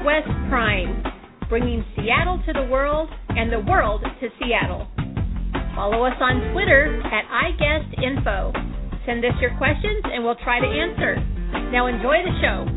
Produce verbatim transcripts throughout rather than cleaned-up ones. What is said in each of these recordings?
Northwest Prime, bringing Seattle to the world and the world to Seattle. Follow us on Twitter at iGuestInfo. Send us your questions and we'll try to answer. Now enjoy the show.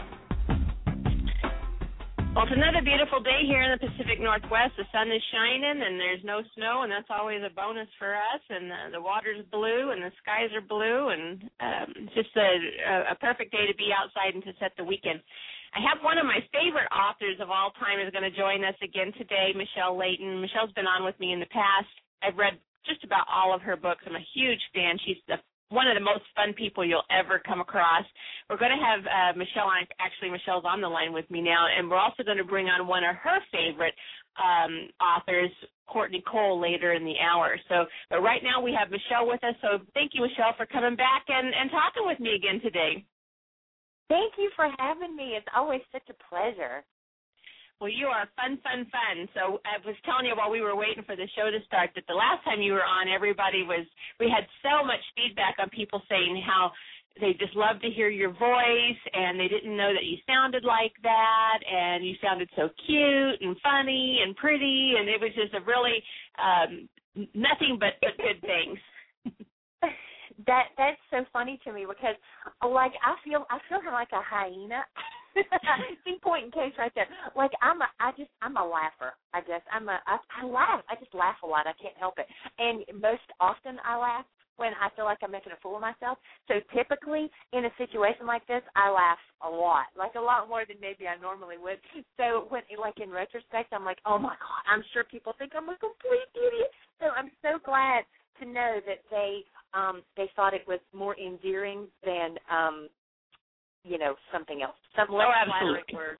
Well, it's another beautiful day here in the Pacific Northwest. The sun is shining, and there's no snow, and that's always a bonus for us. And uh, the water's blue, and the skies are blue, and um, it's just a, a perfect day to be outside and to set the weekend. I have one of my favorite authors of all time is going to join us again today, Michelle Leighton. Michelle's been on with me in the past. I've read just about all of her books. I'm a huge fan. She's the one of the most fun people you'll ever come across. We're going to have uh, Michelle on. Actually, Michelle's on the line with me now, and we're also going to bring on one of her favorite um, authors, Courtney Cole, later in the hour. So, but right now we have Michelle with us, so thank you, Michelle, for coming back and, and talking with me again today. Thank you for having me. It's always such a pleasure. Well, you are fun, fun, fun. So I was telling you while we were waiting for the show to start that the last time you were on, everybody was, we had so much feedback on people saying how they just loved to hear your voice and they didn't know that you sounded like that and you sounded so cute and funny and pretty, and it was just a really um, nothing but, but good things. That that's so funny to me because, like, I feel I feel like a hyena. See, point in case right there. Like I'm a, I just I'm a laugher. I guess I'm a I, I laugh. I just laugh a lot. I can't help it. And most often I laugh when I feel like I'm making a fool of myself. So typically in a situation like this, I laugh a lot, like a lot more than maybe I normally would. So when, like in retrospect, I'm like, oh my God, I'm sure people think I'm a complete idiot. So I'm so glad to know that they um, they thought it was more endearing than um, you know, something else. Some less oh, flattering word.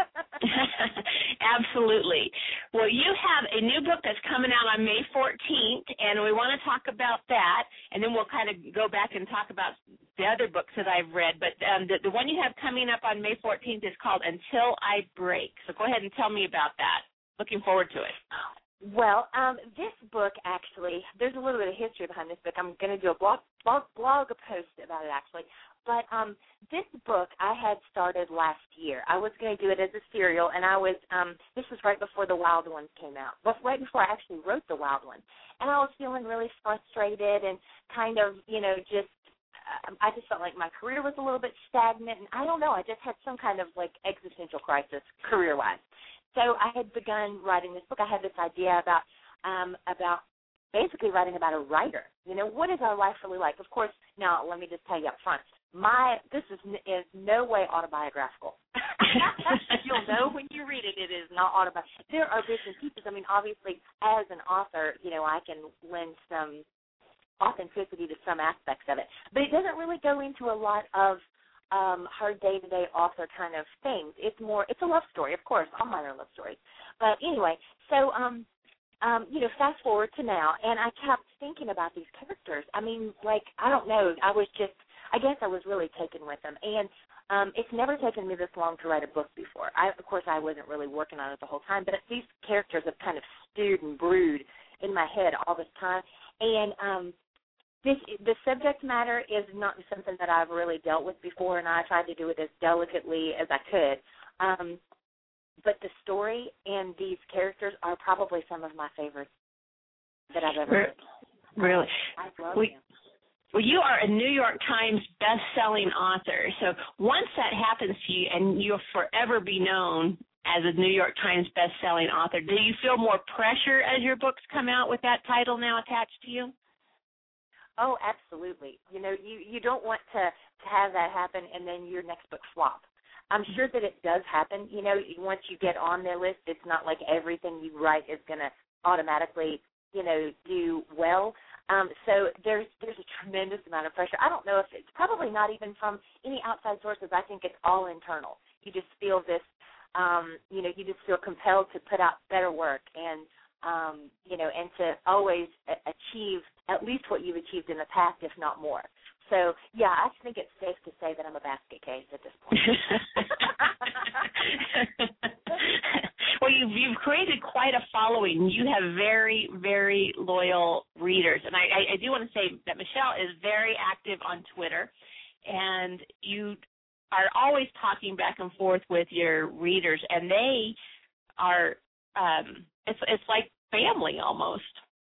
Absolutely. Well, you have a new book that's coming out on May fourteenth, and we want to talk about that, and then we'll kind of go back and talk about the other books that I've read. But um, the, the one you have coming up on May fourteenth is called Until I Break. So go ahead and tell me about that. Looking forward to it. Well, um, this book actually, there's a little bit of history behind this book. I'm going to do a blog, blog, blog post about it actually. But um, this book I had started last year. I was going to do it as a serial, and I was, um, this was right before The Wild Ones came out, but right before I actually wrote The Wild Ones. And I was feeling really frustrated and kind of, you know, just, uh, I just felt like my career was a little bit stagnant. And I don't know, I just had some kind of, like, existential crisis career-wise. So I had begun writing this book. I had this idea about um, about basically writing about a writer. You know, what is our life really like? Of course, now let me just tell you up front, my this is is no way autobiographical. You'll know when you read it, it is not autobiographical. There are bits and pieces. I mean, obviously, as an author, you know, I can lend some authenticity to some aspects of it, but it doesn't really go into a lot of Um, her day-to-day author kind of things. It's more, it's a love story, of course. All mine are love stories. But anyway, so, um, um, you know, fast forward to now, and I kept thinking about these characters. I mean, like, I don't know. I was just, I guess I was really taken with them. And um, it's never taken me this long to write a book before. I, of course, I wasn't really working on it the whole time, but these characters have kind of stewed and brewed in my head all this time. And, um, This, the subject matter is not something that I've really dealt with before, and I tried to do it as delicately as I could. Um, but the story and these characters are probably some of my favorites that I've ever read. Really? I love we, them. Well, you are a New York Times best-selling author. So once that happens to you and you'll forever be known as a New York Times best-selling author, do you feel more pressure as your books come out with that title now attached to you? Oh, absolutely. You know, you, you don't want to, to have that happen and then your next book flop. I'm sure that it does happen. You know, once you get on their list, it's not like everything you write is going to automatically, you know, do well. Um, so there's there's a tremendous amount of pressure. I don't know if it's probably not even from any outside sources. I think it's all internal. You just feel this, um, you know, you just feel compelled to put out better work and, um, you know, and to always achieve at least what you've achieved in the past, if not more. So, yeah, I think it's safe to say that I'm a basket case at this point. Well, you've, you've created quite a following. You have very, very loyal readers. And I, I, I do want to say that Michelle is very active on Twitter, and you are always talking back and forth with your readers, and they are um, it's it's like family almost.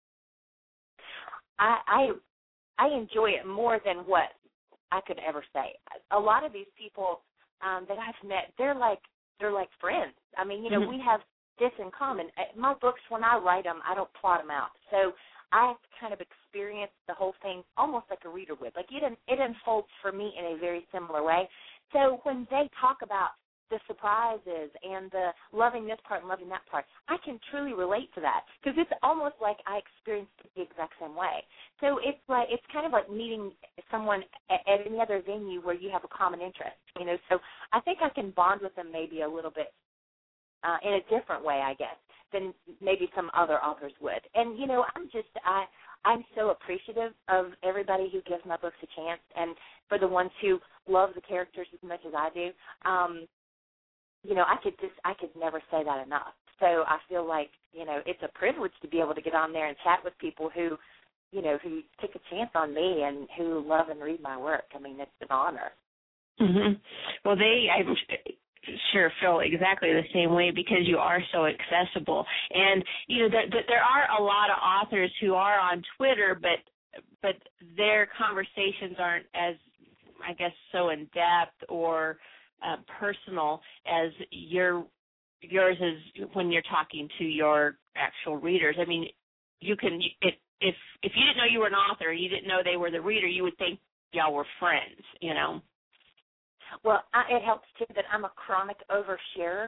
I, I I enjoy it more than what I could ever say. A lot of these people um, that I've met, they're like they're like friends. I mean, you know, mm-hmm. we have this in common. My books, when I write them, I don't plot them out. So I kind of experience the whole thing almost like a reader would. Like it, it unfolds for me in a very similar way. So when they talk about the surprises and the loving this part and loving that part, I can truly relate to that because it's almost like I experienced it the exact same way. So it's like it's kind of like meeting someone at, at any other venue where you have a common interest, you know. So I think I can bond with them maybe a little bit uh, in a different way, I guess, than maybe some other authors would. And you know, I'm just I I'm so appreciative of everybody who gives my books a chance, and for the ones who love the characters as much as I do. Um, You know, I could just, I could never say that enough. So I feel like, you know, it's a privilege to be able to get on there and chat with people who, you know, who take a chance on me and who love and read my work. I mean, it's an honor. Mm-hmm. Well, they, I'm sure, feel exactly the same way because you are so accessible. And, you know, there, there are a lot of authors who are on Twitter, but but their conversations aren't as, I guess, so in-depth or Uh, personal as your yours is when you're talking to your actual readers. I mean, you can if if if you didn't know you were an author, you didn't know they were the reader, you would think y'all were friends, you know. Well, I, it helps too that I'm a chronic oversharer.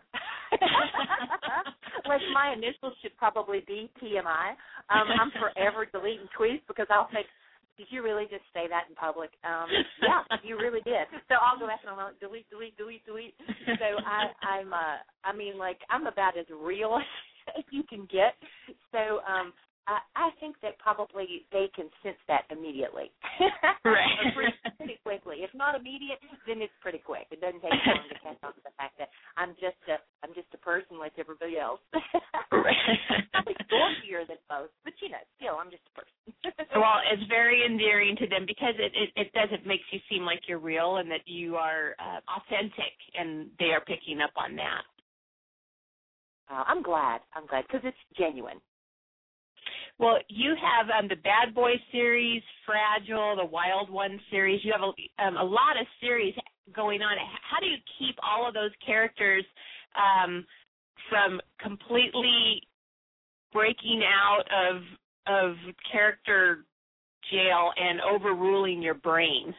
Like my initials should probably be T M I. Um, I'm forever deleting tweets because I'll think, did you really just say that in public? Um, yeah, you really did. So I'll go back and I'll delete, delete, delete, delete. So I, I'm, uh, I mean, like, I'm about as real as you can get. So um, I, I think that probably they can sense that immediately. Right. pretty, pretty quickly. If not immediate, then it's pretty quick. It doesn't take long to catch on to the fact that I'm just a, I'm just a person like everybody else. Probably dorkier than most, but you know, still, I'm just a person. Well, it's very endearing to them because it, it, it does, it makes you seem like you're real and that you are uh, authentic, and they are picking up on that. Uh, I'm glad. I'm glad because it's genuine. Well, you have um, the Bad Boy series, Fragile, the Wild One series. You have a, um, a lot of series going on. How do you keep all of those characters um, from completely breaking out of of character jail and overruling your brain?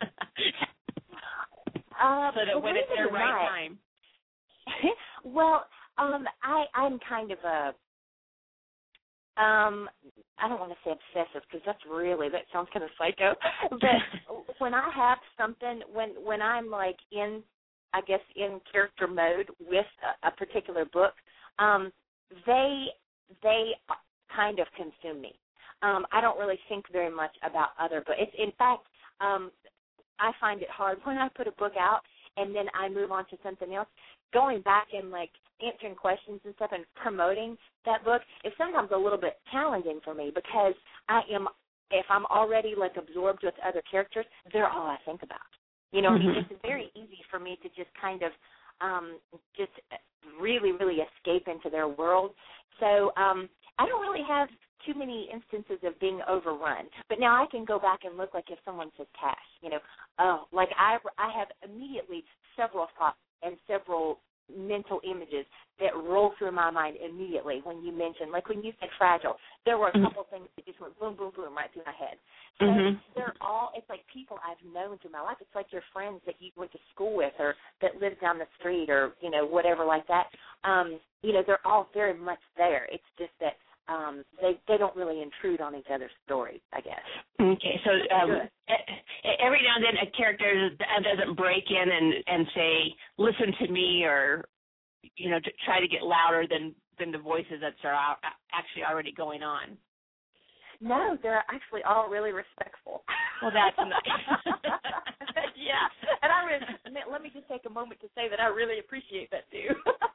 uh, so that when it's their right not. time. Well, um, I, I'm kind of a, um, I don't want to say obsessive because that's really, that sounds kind of psycho. But when I have something, when, when I'm like in, I guess, in character mode with a, a particular book, um, they, they kind of consume me. Um, I don't really think very much about other books. It's, in fact, um, I find it hard when I put a book out and then I move on to something else. Going back and, like, answering questions and stuff and promoting that book is sometimes a little bit challenging for me because I am, if I'm already, like, absorbed with other characters, they're all I think about. You know, mm-hmm. It's very easy for me to just kind of um, just really, really escape into their world. So um, I don't really have too many instances of being overrun. But now I can go back and look, like if someone says cash, you know, oh, like I, I have immediately several thoughts and several mental images that roll through my mind immediately when you mentioned, like when you said Fragile, there were a couple mm-hmm. things that just went boom, boom, boom right through my head. So mm-hmm. they're all, it's like people I've known through my life. It's like your friends that you went to school with or that live down the street or, you know, whatever like that. Um, you know, they're all very much there. It's just that um, they, they don't really intrude on each other's stories, I guess. Okay, so um, every now and then a character doesn't break in and, and say, listen to me, or, you know, to try to get louder than, than the voices that are actually already going on. No, they're actually all really respectful. Well, that's nice. Yeah, and I really, let me just take a moment to say that I really appreciate that too.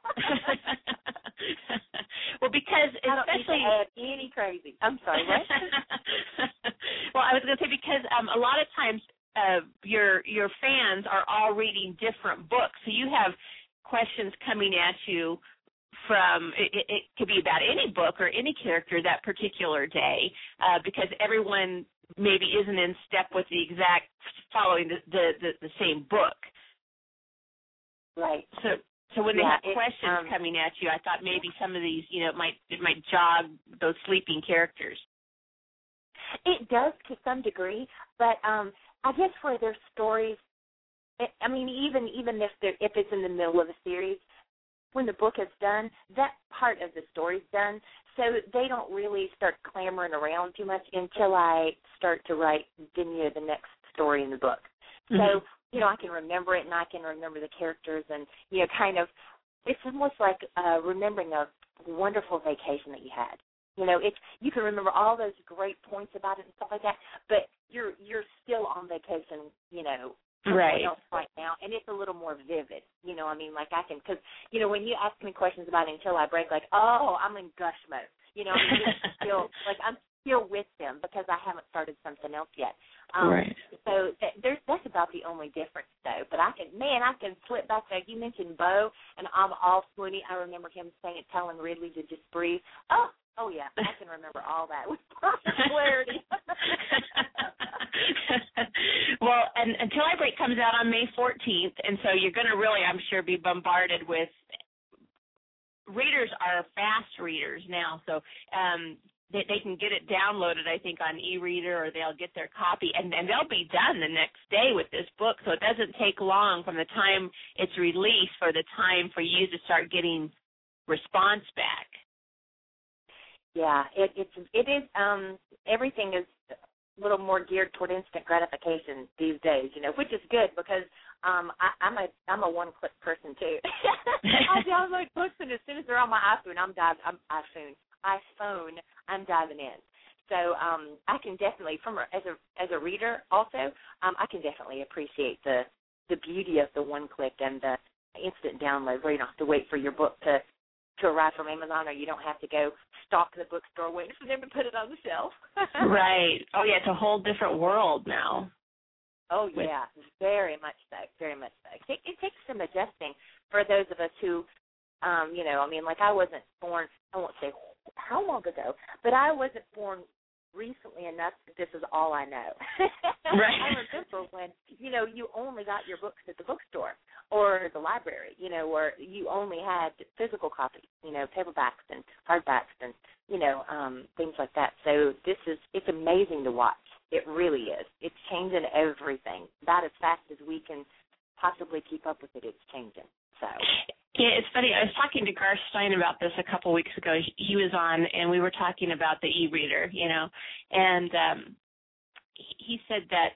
Well, because I don't especially need to add any crazy. I'm sorry, what? Well, I was going to say because um, a lot of times uh, uh, your your fans are all reading different books, so you have questions coming at you from, it, it could be about any book or any character that particular day, uh, because everyone maybe isn't in step with the exact following the, the, the, the same book. Right. So so when they yeah, have it, questions um, coming at you, I thought maybe some of these, you know, it might it might jog those sleeping characters. It does to some degree, but um, I guess for their stories, I mean, even even if they're, if it's in the middle of a series, when the book is done, that part of the story's done, so they don't really start clamoring around too much until I start to write the, you know, the next story in the book. Mm-hmm. So, you know, I can remember it, and I can remember the characters, and, you know, kind of, it's almost like uh, remembering a wonderful vacation that you had. You know, it's you can remember all those great points about it and stuff like that, but you're you're still on vacation, you know, right else right now, and it's a little more vivid. You know, I mean, like I can, because, you know, when you ask me questions about it until I break, like, oh, I'm in gush mode. You know, I mean, it's still, like, I'm still with them because I haven't started something else yet. Um, right. So th- there's that's about the only difference, though. But I can, man, I can flip back there. You mentioned Bo, and I'm all swoony. I remember him saying, telling Ridley to just breathe. Oh, oh yeah, I can remember all that with perfect clarity. Well, and Until I Break comes out on May fourteenth, and so you're going to really, I'm sure, be bombarded with readers are fast readers now, so um, they, they can get it downloaded, I think, on e-reader, or they'll get their copy, and, and they'll be done the next day with this book, so it doesn't take long from the time it's released for the time for you to start getting response back. Yeah, it, it's it is. Um, everything is a little more geared toward instant gratification these days, you know, which is good because um, I, I'm a I'm a one-click person too. I download books, and as soon as they're on my iPhone, I'm diving. I'm iPhone, iPhone, I'm diving in. So um, I can definitely, from a, as a as a reader, also, um, I can definitely appreciate the the beauty of the one-click and the instant download, where you don't have to wait for your book to. to arrive from Amazon, or you don't have to go stalk the bookstore waiting for them to put it on the shelf. Right. Oh, yeah, it's a whole different world now. Oh, yeah, very much so, very much so. It, it takes some adjusting for those of us who, um, you know, I mean, like I wasn't born, I won't say how long ago, but I wasn't born recently enough that this is all I know. Right. I remember when, you know, you only got your books at the bookstore or the library, you know, or you only had physical copies, you know, paperbacks and hardbacks and, you know, um, things like that. So this is, it's amazing to watch. It really is. It's changing everything. About as fast as we can possibly keep up with it, it's changing. So. Yeah, it's funny. I was talking to Garth Stein about this a couple weeks ago. He was on, and we were talking about the e-reader, you know, and um, he said that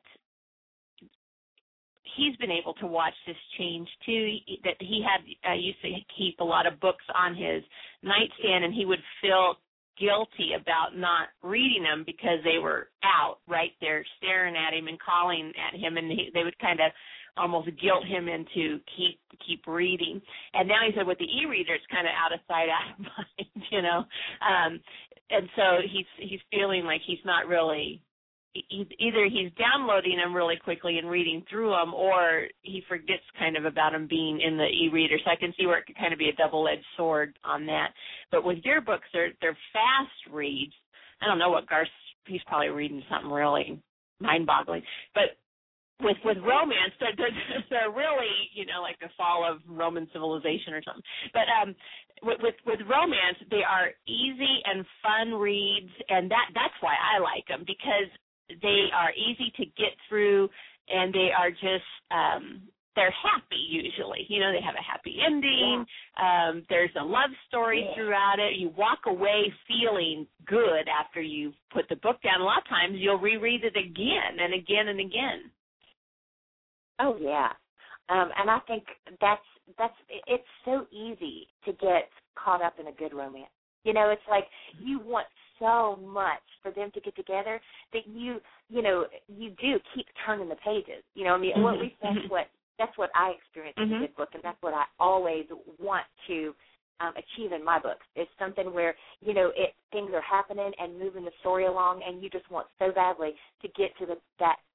he's been able to watch this change, too, that he had uh, used to keep a lot of books on his nightstand, and he would feel guilty about not reading them because they were out right there staring at him and calling at him, and he, they would kind of almost guilt him into keep keep reading. And now he said with the e-reader, it's kind of out of sight, out of mind, you know. Um, and so he's he's feeling like he's not really, he, either he's downloading them really quickly and reading through them, or he forgets kind of about them being in the e-reader. So I can see where it could kind of be a double-edged sword on that. But with your books, they're, they're fast reads. I don't know what Garth, he's probably reading something really mind-boggling. But With with romance, they're, they're, they're really, you know, like the fall of Roman civilization or something. But um, with, with with romance, they are easy and fun reads, and that that's why I like them, because they are easy to get through, and they are just um, they're happy usually. You know, they have a happy ending. Yeah. Um, there's a love story yeah. throughout it. You walk away feeling good after you've put the book down. A lot of times, you'll reread it again and again and again. Oh yeah, um, and I think that's that's it's so easy to get caught up in a good romance. You know, it's like you want so much for them to get together that you you know you do keep turning the pages. You know, I mean, mm-hmm. at least that's what that's what I experienced mm-hmm. in a good book, and that's what I always want to um, achieve in my books. It's something where you know it things are happening and moving the story along, and you just want so badly to get to the that.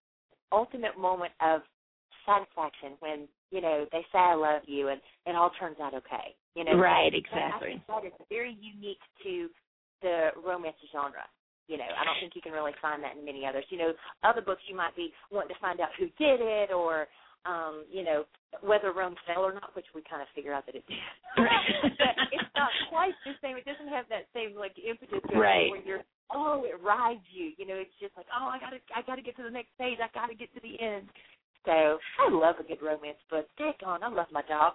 ultimate moment of satisfaction when, you know, they say I love you and it all turns out okay. You know, right, that, exactly. That is very unique to the romance genre. You know, I don't think you can really find that in many others. You know, other books you might be wanting to find out who did it or, um, you know, whether Rome fell or not, which we kind of figure out that it did. But it's not quite the same. It doesn't have that same, like, impetus right. where you're, oh, it rides you. You know, it's just like, oh, I got to I gotta get to the next page. I got to get to the end. So I love a good romance book. Daggone, I love my job.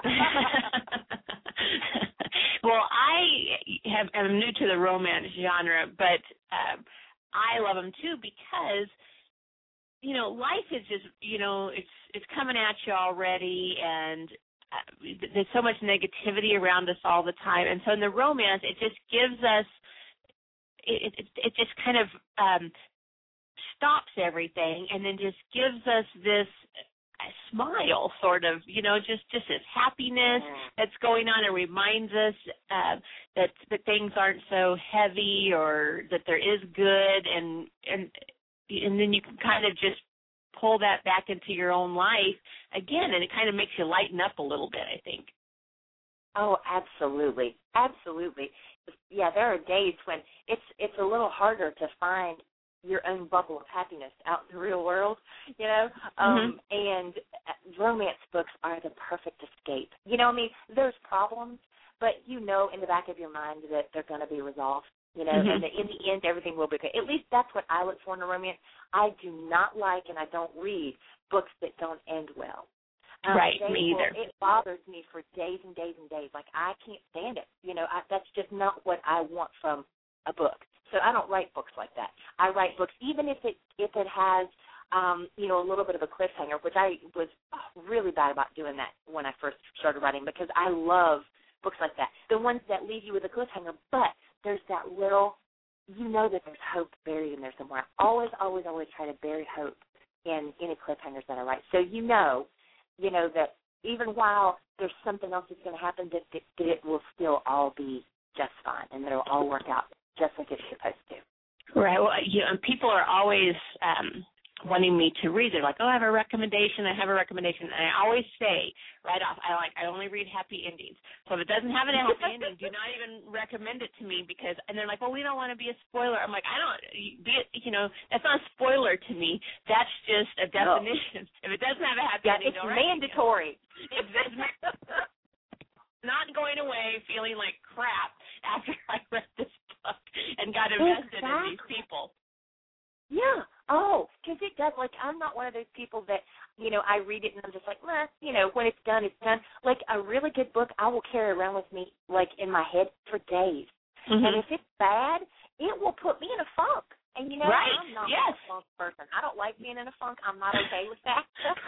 Well, I have, am new to the romance genre, but uh, I love them too because, you know, life is just, you know, it's it's coming at you already, and uh, there's so much negativity around us all the time. And so in the romance, it just gives us, it it, it just kind of um, stops everything, and then just gives us this smile, sort of, you know, just, just this happiness that's going on. It reminds us uh, that that things aren't so heavy, or that there is good, and and and then you can kind of just pull that back into your own life again, and it kind of makes you lighten up a little bit, I think. Oh, absolutely, absolutely. Yeah, there are days when it's it's a little harder to find your own bubble of happiness out in the real world, you know, um, mm-hmm. and romance books are the perfect escape. You know, I mean, there's problems, but you know in the back of your mind that they're going to be resolved, you know, mm-hmm. and that in the end everything will be good. At least that's what I look for in a romance. I do not like, and I don't read books that don't end well. Um, right, me either. Will, it bothers me for days and days and days. Like, I can't stand it. You know, I, that's just not what I want from a book. So I don't write books like that. I write books even if it if it has, um, you know, a little bit of a cliffhanger, which I was really bad about doing that when I first started writing, because I love books like that, the ones that leave you with a cliffhanger, but there's that little, you know that there's hope buried in there somewhere. I always, always, always try to bury hope in any cliffhangers that I write. So you know, you know that even while there's something else that's going to happen, that, that, that it will still all be just fine, and that it will all work out just like it's supposed to. Right. Well, you know, people are always um, wanting me to read. They're like, oh, I have a recommendation. I have a recommendation. And I always say right off, I like, I only read happy endings. So if it doesn't have a happy ending, do not even recommend it to me, because, and they're like, well, we don't want to be a spoiler. I'm like, I don't, be it, you know, that's not a spoiler to me. That's just a definition. No. If it doesn't have a happy yeah, ending, it's don't mandatory. It's, it's not going away feeling like crap after I read this book and got invested exactly. in these people. Yeah. Oh, because it does. Like, I'm not one of those people that, you know, I read it and I'm just like, meh, you know, when it's done, it's done. Like, a really good book I will carry around with me, like, in my head for days. Mm-hmm. And if it's bad, it will put me in a funk. And, you know, right. I'm not yes. a funk person. I don't like being in a funk. I'm not okay with that.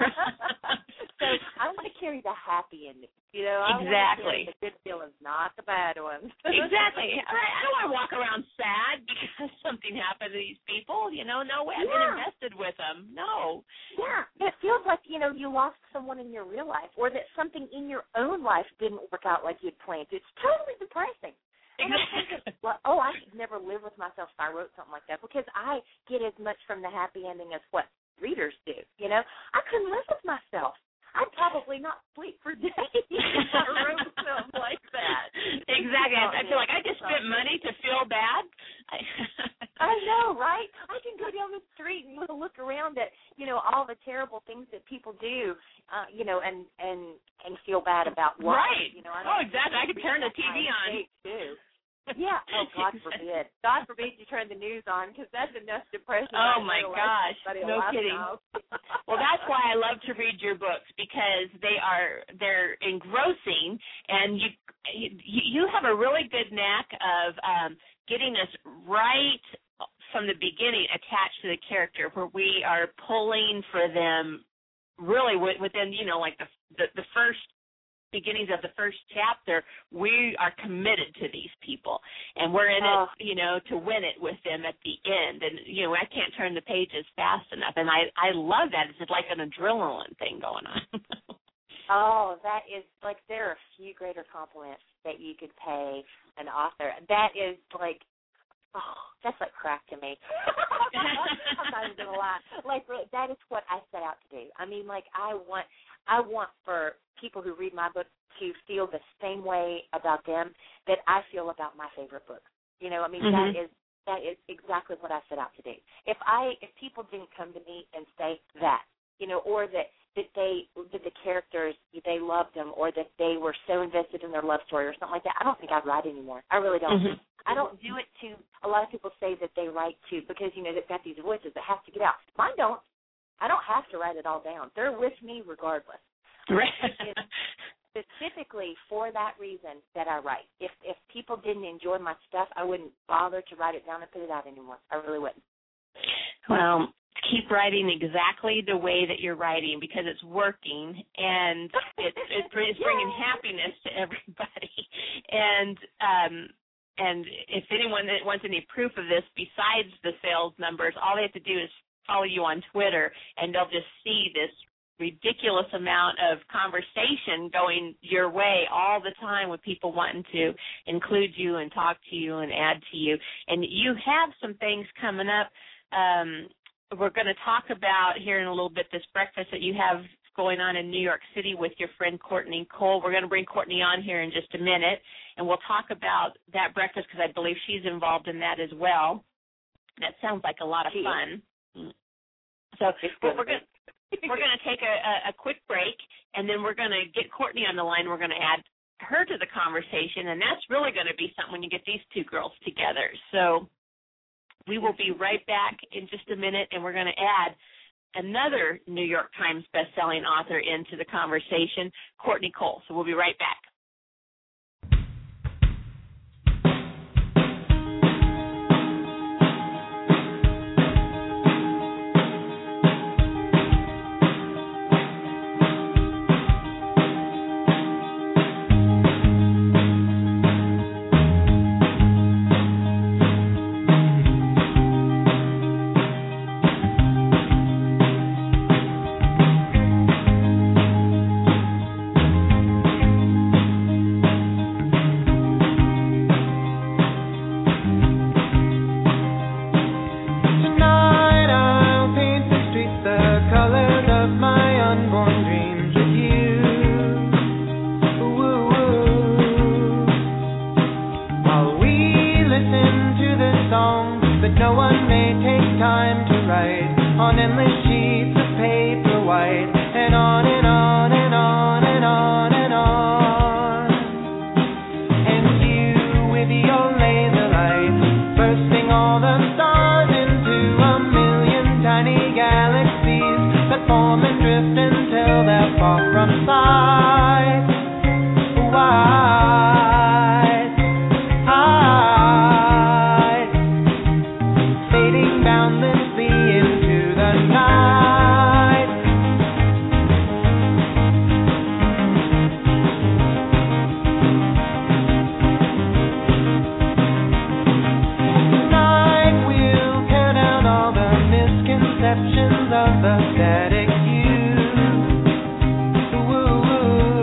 So I want to carry the happy ending. You know, I exactly. want to carry the good feelings, not the bad ones. Exactly. I don't want to walk around sad because something happened to these people. You know, no way. I've yeah. been invested with them. No. Yeah. It feels like, you know, you lost someone in your real life, or that something in your own life didn't work out like you'd planned. It's totally depressing. And I'm thinking, well, oh, I could never live with myself if I wrote something like that, because I get as much from the happy ending as what readers do. You know, I couldn't live with myself. I'd probably not sleep for days if I wrote something like that. Exactly. I feel like I just spent money to feel bad. I know, right? I can go down the street and look around at, you know, all the terrible things that people do, uh, you know, and, and, and feel bad about life. Right. You know, I oh, exactly. I could turn the T V on. Too. Yeah. Oh, God forbid. God forbid you turn the news on, because that's enough depression. Oh, my gosh. No kidding. Well, that's why I love to read your books, because they are, they're engrossing, and you you, you have a really good knack of um, getting us right from the beginning attached to the character, where we are pulling for them really within, you know, like the the, the first beginnings of the first chapter. We are committed to these people, and we're in oh. it, you know, to win it with them at the end. And, you know, I can't turn the pages fast enough, and I, I love that. It's like an adrenaline thing going on. Oh, that is, like, there are a few greater compliments that you could pay an author. That is, like, oh, that's like crack to me. I'm not even gonna lie. Like that is what I set out to do. I mean, like I want, I want for people who read my book to feel the same way about them that I feel about my favorite book. You know, I mean, mm-hmm. that is that is exactly what I set out to do. If I, if people didn't come to me and say that, you know, or that that they, that the characters, they loved them, or that they were so invested in their love story or something like that, I don't think I'd write anymore. I really don't. Mm-hmm. I don't do it to, a lot of people say that they write to, because, you know, they've got these voices that have to get out. Mine don't. I don't have to write it all down. They're with me regardless. Right. It's specifically for that reason that I write. If if people didn't enjoy my stuff, I wouldn't bother to write it down and put it out anymore. I really wouldn't. Well, keep writing exactly the way that you're writing, because it's working, and it's it's bringing happiness to everybody. And um, and if anyone that wants any proof of this besides the sales numbers, all they have to do is follow you on Twitter, and they'll just see this ridiculous amount of conversation going your way all the time, with people wanting to include you and talk to you and add to you. And you have some things coming up. Um, we're going to talk about here in a little bit this breakfast that you have going on in New York City with your friend Courtney Cole. We're going to bring Courtney on here in just a minute, and we'll talk about that breakfast, because I believe she's involved in that as well. That sounds like a lot of fun. So well, we're going to We're going to take a, a, a quick break, and then we're going to get Courtney on the line. We're going to add her to the conversation, and that's really going to be something when you get these two girls together. So we will be right back in just a minute, and we're going to add another New York Times bestselling author into the conversation, Courtney Cole. So we'll be right back. Of the static you. Woo, woo.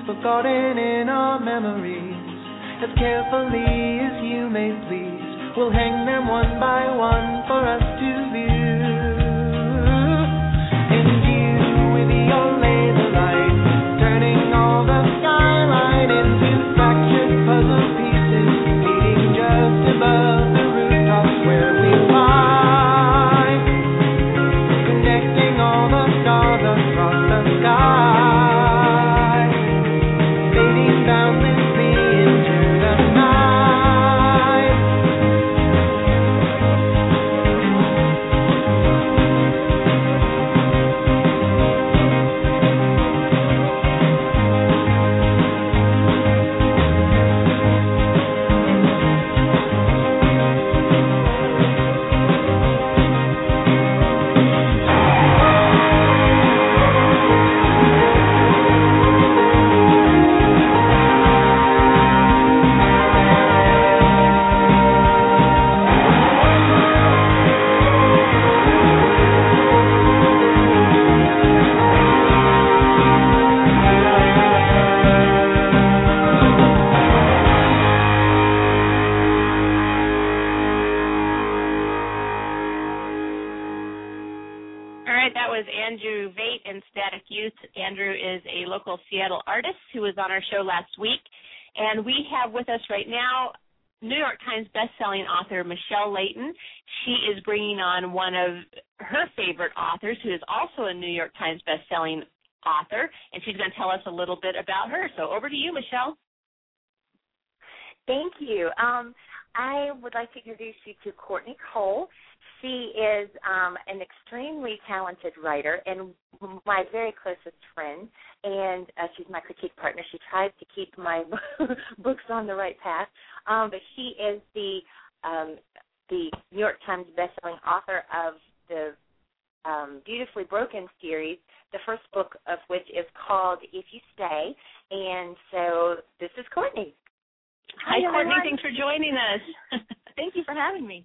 forgotten in our memories. As carefully as you may please, we'll hang them one by one for us to view. And you with your laser light, turning all the skyline into fractured puzzle pieces, meeting just above the rooftops where we fly, connecting all the stars across the sky, fading boundlessly into the night. All right, that was Andrew Veit and Static Youth. Andrew is a local Seattle artist who was on our show last week. And we have with us right now New York Times bestselling author Michelle Leighton. She is bringing on one of her favorite authors who is also a New York Times bestselling author, and she's going to tell us a little bit about her. So over to you, Michelle. Thank you. Um, I would like to introduce you to Courtney Cole. She is um, an extremely talented writer and my very closest friend, and uh, she's my critique partner. She tries to keep my books on the right path, um, but she is the um, the New York Times bestselling author of the um, Beautifully Broken series, the first book of which is called If You Stay, and so this is Courtney. Hi, Hi Courtney. everyone. Thanks for joining us. Thank you for having me.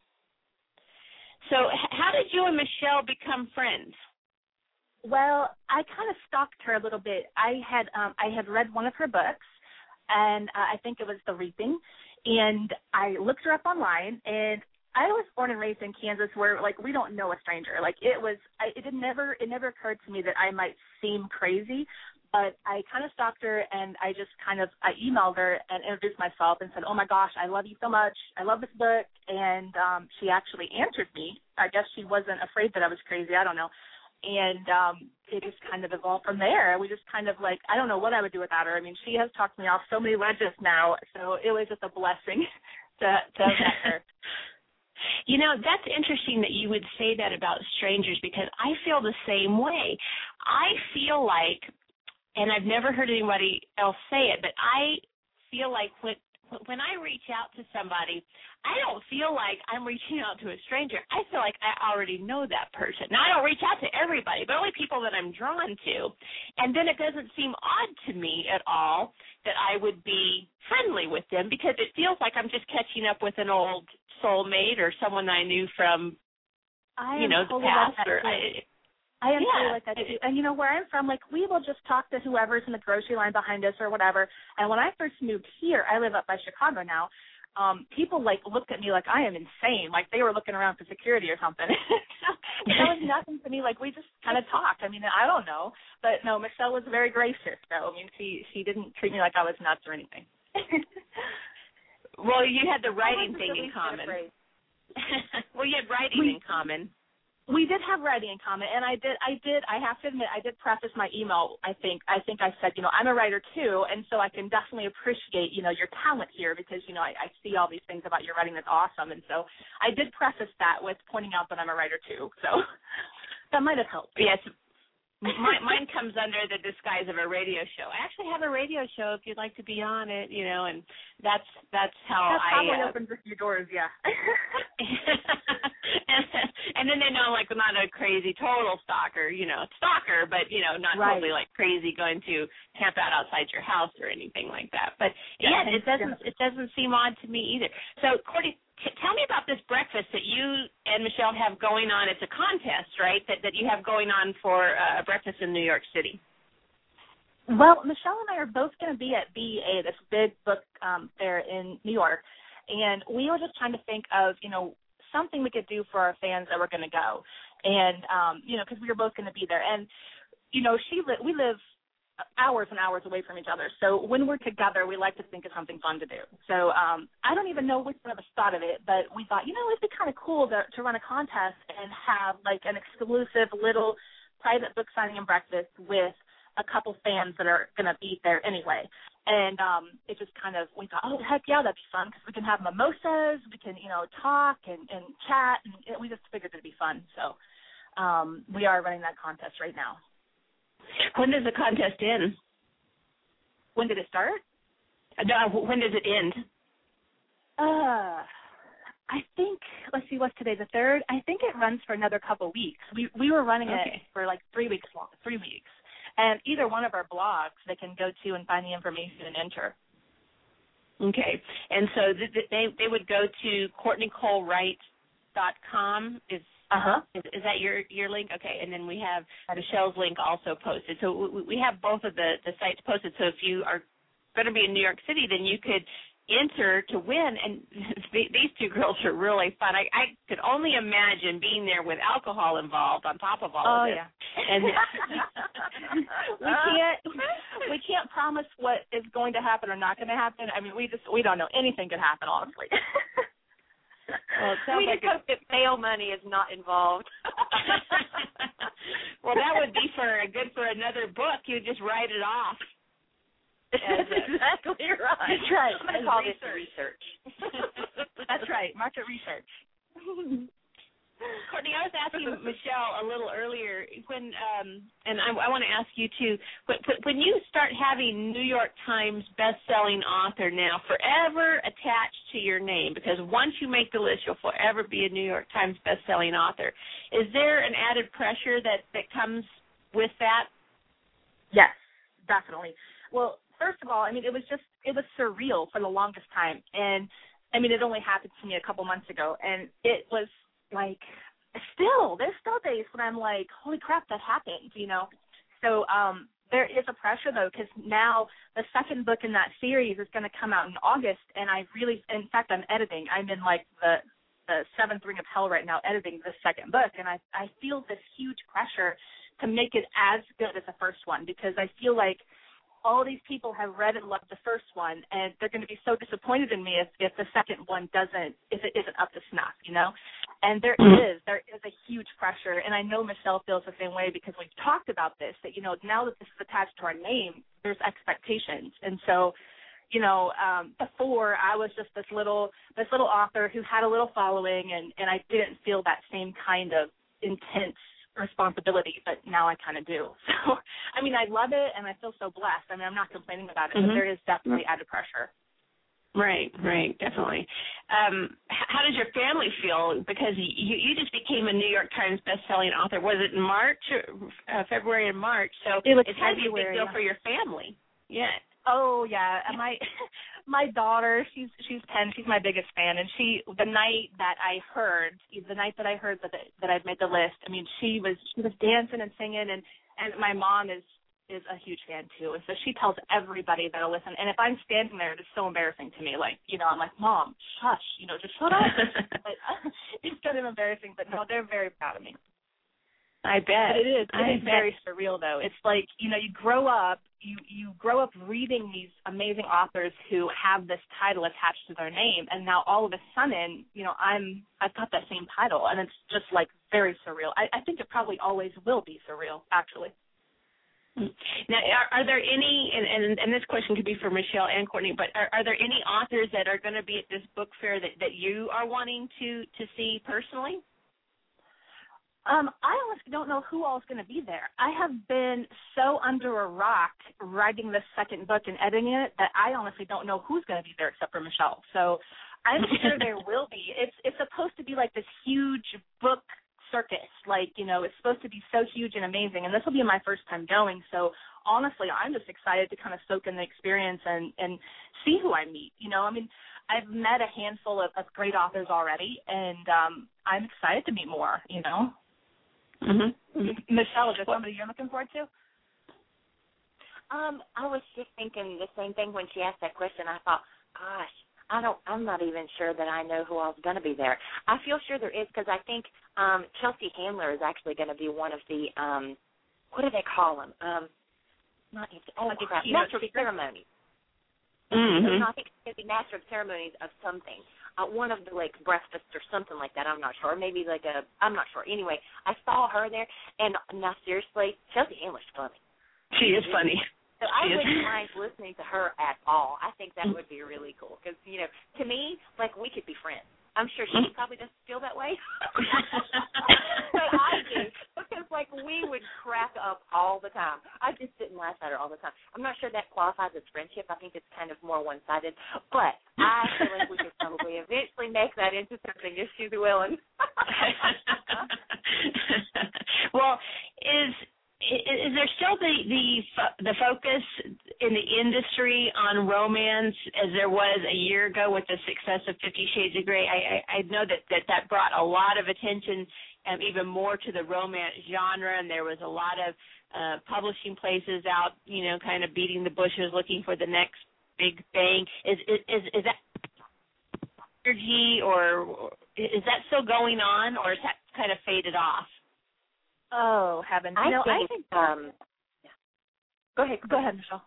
So how did you and Michelle become friends? Well, I kind of stalked her a little bit. I had um, I had read one of her books, and uh, I think it was The Reaping, and I looked her up online, and I was born and raised in Kansas where, like, we don't know a stranger. Like, it was, I, it did never, it never occurred to me that I might seem crazy, but I kind of stalked her, and I just kind of, I emailed her and introduced myself and said, oh, my gosh, I love you so much. I love this book. And um, she actually answered me. I guess she wasn't afraid that I was crazy. I don't know. And um, it just kind of evolved from there. We just kind of, like, I don't know what I would do without her. I mean, she has talked me off so many ledges now, so it was just a blessing to, to have met her. You know, that's interesting that you would say that about strangers, because I feel the same way. I feel like, and I've never heard anybody else say it, but I feel like when when I reach out to somebody, I don't feel like I'm reaching out to a stranger. I feel like I already know that person. Now, I don't reach out to everybody, but only people that I'm drawn to. And then it doesn't seem odd to me at all that I would be friendly with them, because it feels like I'm just catching up with an old soulmate or someone I knew from, I you know, totally the past. like Or I, I, I am yeah. totally like that too. And you know where I'm from, like, we will just talk to whoever's in the grocery line behind us or whatever. And when I first moved here, I live up by Chicago now. Um, people like looked at me like I am insane, like they were looking around for security or something. But that was nothing to me. Like, we just kind of talked. I mean, I don't know, but no, Michelle was very gracious. So I mean, she she didn't treat me like I was nuts or anything. Well, you had the writing thing really in common. Well, you had writing we, in common. We did have writing in common, and I did, I did, I have to admit, I did preface my email, I think, I think I said, you know, I'm a writer too, and so I can definitely appreciate, you know, your talent here, because, you know, I, I see all these things about your writing that's awesome, and so I did preface that with pointing out that I'm a writer too, so that might have helped. Yes. My, mine comes under the disguise of a radio show. I actually have a radio show if you'd like to be on it, you know, and that's that's how that I. probably uh, opens a few doors, yeah. and, and then they know, like, I'm not a crazy total stalker, you know, stalker, but, you know, not right. totally, like, crazy going to camp out outside your house or anything like that. But, yeah, yeah, it doesn't it doesn't seem odd to me either. So, Courtney, t- tell me about this breakfast that you and Michelle have going on. It's a contest, right, that, that you have going on for uh, a breakfast in New York City. Well, Michelle and I are both going to be at B E A, this big book um, fair in New York, and we were just trying to think of, you know, something we could do for our fans that were going to go, and, um, you know, because we were both going to be there. And, you know, she li- we live hours and hours away from each other, so when we're together, we like to think of something fun to do. So um, I don't even know which one of us thought of it, but we thought, you know, it'd be kind of cool to, to run a contest and have, like, an exclusive little private book signing and breakfast with a couple fans that are going to be there anyway. And um, it just kind of, we thought, oh, heck yeah, that'd be fun, because we can have mimosas, we can, you know, talk and, and chat, and it, we just figured it'd be fun. So um, we are running that contest right now. When does the contest end? When did it start? Uh, when does it end? Uh, I think, let's see, what's today, the third? I think it runs for another couple weeks. We we were running Okay. it for like three weeks long, three weeks. And either one of our blogs they can go to and find the information and enter. Okay. And so th- th- they they would go to Courtney Cole Wright dot com. Is Uh-huh. Is, is that your, your link? Okay, and then we have Michelle's link also posted. So we, we have both of the, the sites posted. So if you are going to be in New York City, then you could enter to win. And these two girls are really fun. I, I could only imagine being there with alcohol involved on top of all oh, of this. yeah. And we can't we can't promise what is going to happen or not going to happen. I mean, we just we don't know. Anything could happen, honestly. Well, it sounds we like just hope that bail money is not involved. Well, that would be for good for another book. You just write it off. That's exactly right. That's right. I'm going to call this research. That's right. Market research. Courtney, I was asking Michelle a little earlier when, um, and I, I want to ask you too. When, when you start having New York Times best-selling author now forever attached to your name, because once you make the list, you'll forever be a New York Times best-selling author. Is there an added pressure that, that comes with that? Yes, definitely. Well, first of all, I mean, it was just it was surreal for the longest time, and I mean, it only happened to me a couple months ago, and it was. Like, still, there's still days when I'm like, holy crap, that happened, you know. So um, there is a pressure, though, because now the second book in that series is going to come out in August, and I really, in fact, I'm editing. I'm in, like, the, the seventh ring of hell right now editing this second book, and I, I feel this huge pressure to make it as good as the first one, because I feel like all these people have read and loved the first one, and they're going to be so disappointed in me if, if the second one doesn't, if it isn't up to snuff, you know? And there is, there is a huge pressure, and I know Michelle feels the same way because we've talked about this, that, you know, now that this is attached to our name, there's expectations. And so, you know, um, before I was just this little, this little author who had a little following, and, and I didn't feel that same kind of intense responsibility, but now I kind of do. So, I mean, I love it, and I feel so blessed. I mean, I'm not complaining about it, mm-hmm. but there is definitely added pressure. Right, right, definitely. Um, how does your family feel? Because you, you just became a New York Times best-selling author. Was it in March, or, uh, February and March? So it was it's had to be a big February, deal yeah. for your family. Yeah. Oh yeah, and my my daughter, she's she's ten. She's my biggest fan, and she the night that I heard, the night that I heard that that I'd made the list. I mean, she was she was dancing and singing, and and my mom is is a huge fan too, and so she tells everybody that'll listen. And if I'm standing there, it's so embarrassing to me. Like, you know, I'm like, Mom, shush, you know, just shut up. But it's kind of embarrassing, but no, they're very proud of me. I bet. But it is. It I is bet. very surreal, though. It's like, you know, you grow up, you, you grow up reading these amazing authors who have this title attached to their name, and now all of a sudden, you know, I'm, I've got that same title, and it's just, like, very surreal. I, I think it probably always will be surreal, actually. Now, are, are there any, and, and, and this question could be for Michelle and Courtney, but are, are there any authors that are going to be at this book fair that, that you are wanting to, to see personally? Um, I honestly don't know who all is going to be there. I have been so under a rock writing this second book and editing it that I honestly don't know who's going to be there except for Michelle. So I'm sure there will be. It's it's supposed to be like this huge book circus. Like, you know, it's supposed to be so huge and amazing, and this will be my first time going. So honestly, I'm just excited to kind of soak in the experience and, and see who I meet. You know, I mean, I've met a handful of, of great authors already, and um, I'm excited to meet more, you know. Mm-hmm. Mm-hmm. Michelle, is there somebody you're looking forward to? Um, I was just thinking the same thing when she asked that question. I thought, gosh, I don't. I'm not even sure that I know who all's going to be there. I feel sure there is because I think um, Chelsea Handler is actually going to be one of the um, what do they call them? Um, not oh like crap, master of ceremonies. Mm-hmm. No, I think it's going to be master of ceremonies of something. Uh, one of the like breakfasts or something like that. I'm not sure. Or maybe like a. I'm not sure. Anyway, I saw her there, and now seriously, Chelsea Handler's funny. She is funny. So I She is. wouldn't mind listening to her at all. I think that would be really cool because, you know, to me, like, we could be friends. I'm sure she probably doesn't feel that way. But I do because, like, we would crack up all the time. I just sit and laugh at her all the time. I'm not sure that qualifies as friendship. I think it's kind of more one-sided. But I feel like we could probably eventually make that into something if she's willing. Well, is... Is there still the, the the focus in the industry on romance as there was a year ago with the success of Fifty Shades of Grey? I, I, I know that, that that brought a lot of attention, um, even more to the romance genre, and there was a lot of uh, publishing places out, you know, kind of beating the bushes, looking for the next big thing. Is is is that energy, or is that still going on, or is that kind of faded off? Oh, heavens. I no, think, I think um, yeah. Go ahead. Go ahead, Michelle.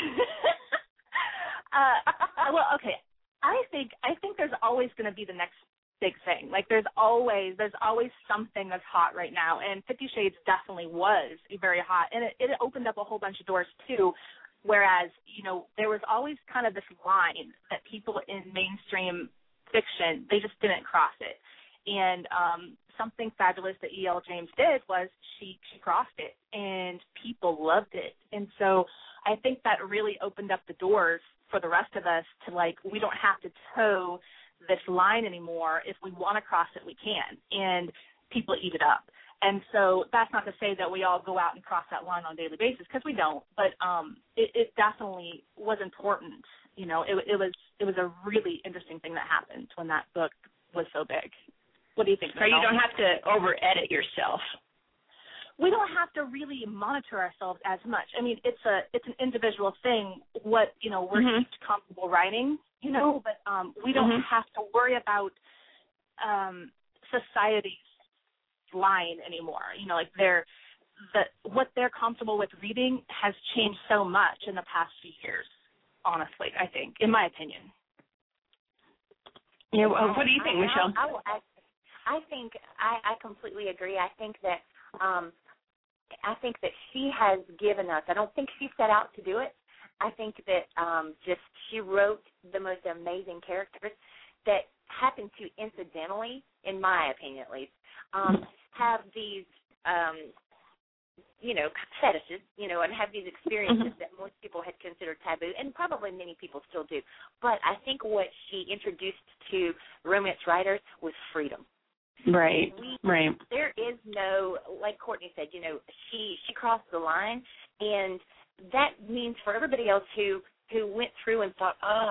uh, well, okay. I think I think there's always going to be the next big thing. Like there's always there's always something that's hot right now, and Fifty Shades definitely was very hot, and it, it opened up a whole bunch of doors too. Whereas, you know, there was always kind of this line that people in mainstream fiction, they just didn't cross it. And um, something fabulous that E L. James did was she, she crossed it, and people loved it. And so I think that really opened up the doors for the rest of us to, like, we don't have to toe this line anymore. If we want to cross it, we can. And people eat it up. And so that's not to say that we all go out and cross that line on a daily basis, because we don't. But um, it, it definitely was important. You know, it, it was it was a really interesting thing that happened when that book was so big. What do you think? So you don't have to over-edit yourself. We don't have to really monitor ourselves as much. I mean, it's a it's an individual thing. What you know, we're mm-hmm. each comfortable writing, you know, but um, we don't mm-hmm. have to worry about um, society's line anymore. You know, like they're the what they're comfortable with reading has changed so much in the past few years. Honestly, I think, in my opinion. Yeah. Well, what do you think, I, Michelle? I, I, I think I, I completely agree. I think that um, I think that she has given us. I don't think she set out to do it. I think that um, just she wrote the most amazing characters that happen to incidentally, in my opinion at least, um, have these, um, you know, fetishes, you know, and have these experiences mm-hmm. that most people had considered taboo, and probably many people still do. But I think what she introduced to romance writers was freedom. Right, we, right. There is no, like Courtney said, you know, she, she crossed the line, and that means for everybody else who, who went through and thought, oh,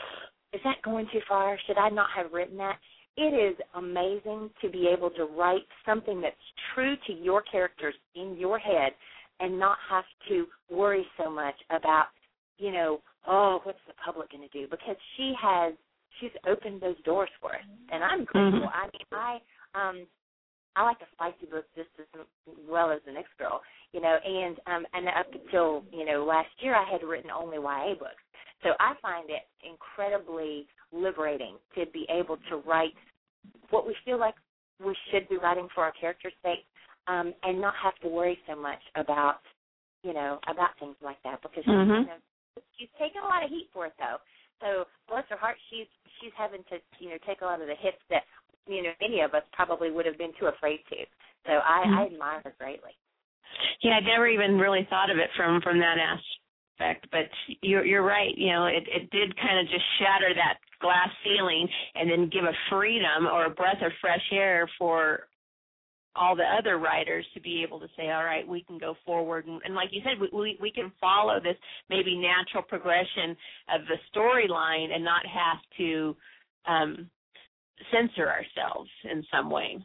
is that going too far? Should I not have written that? It is amazing to be able to write something that's true to your characters in your head and not have to worry so much about, you know, oh, what's the public going to do? Because she has, she's opened those doors for us, and I'm grateful. Mm-hmm. I mean, I, um, I like a spicy book just as well as the next girl, you know, and um, and up until, you know, last year I had written only Y A books. So I find it incredibly liberating to be able to write what we feel like we should be writing for our character's sake, um, and not have to worry so much about, you know, about things like that, because mm-hmm. you know, she's taken a lot of heat for it, though. So bless her heart, she's she's having to, you know, take a lot of the hits that, you know, any of us probably would have been too afraid to. So I, mm-hmm. I admire her greatly. Yeah, I never even really thought of it from, from that aspect, but you're you're right. You know, it, it did kind of just shatter that glass ceiling and then give a freedom or a breath of fresh air for all the other writers to be able to say, all right, we can go forward. And, and like you said, we, we, we can follow this maybe natural progression of the storyline and not have to um, censor ourselves in some way.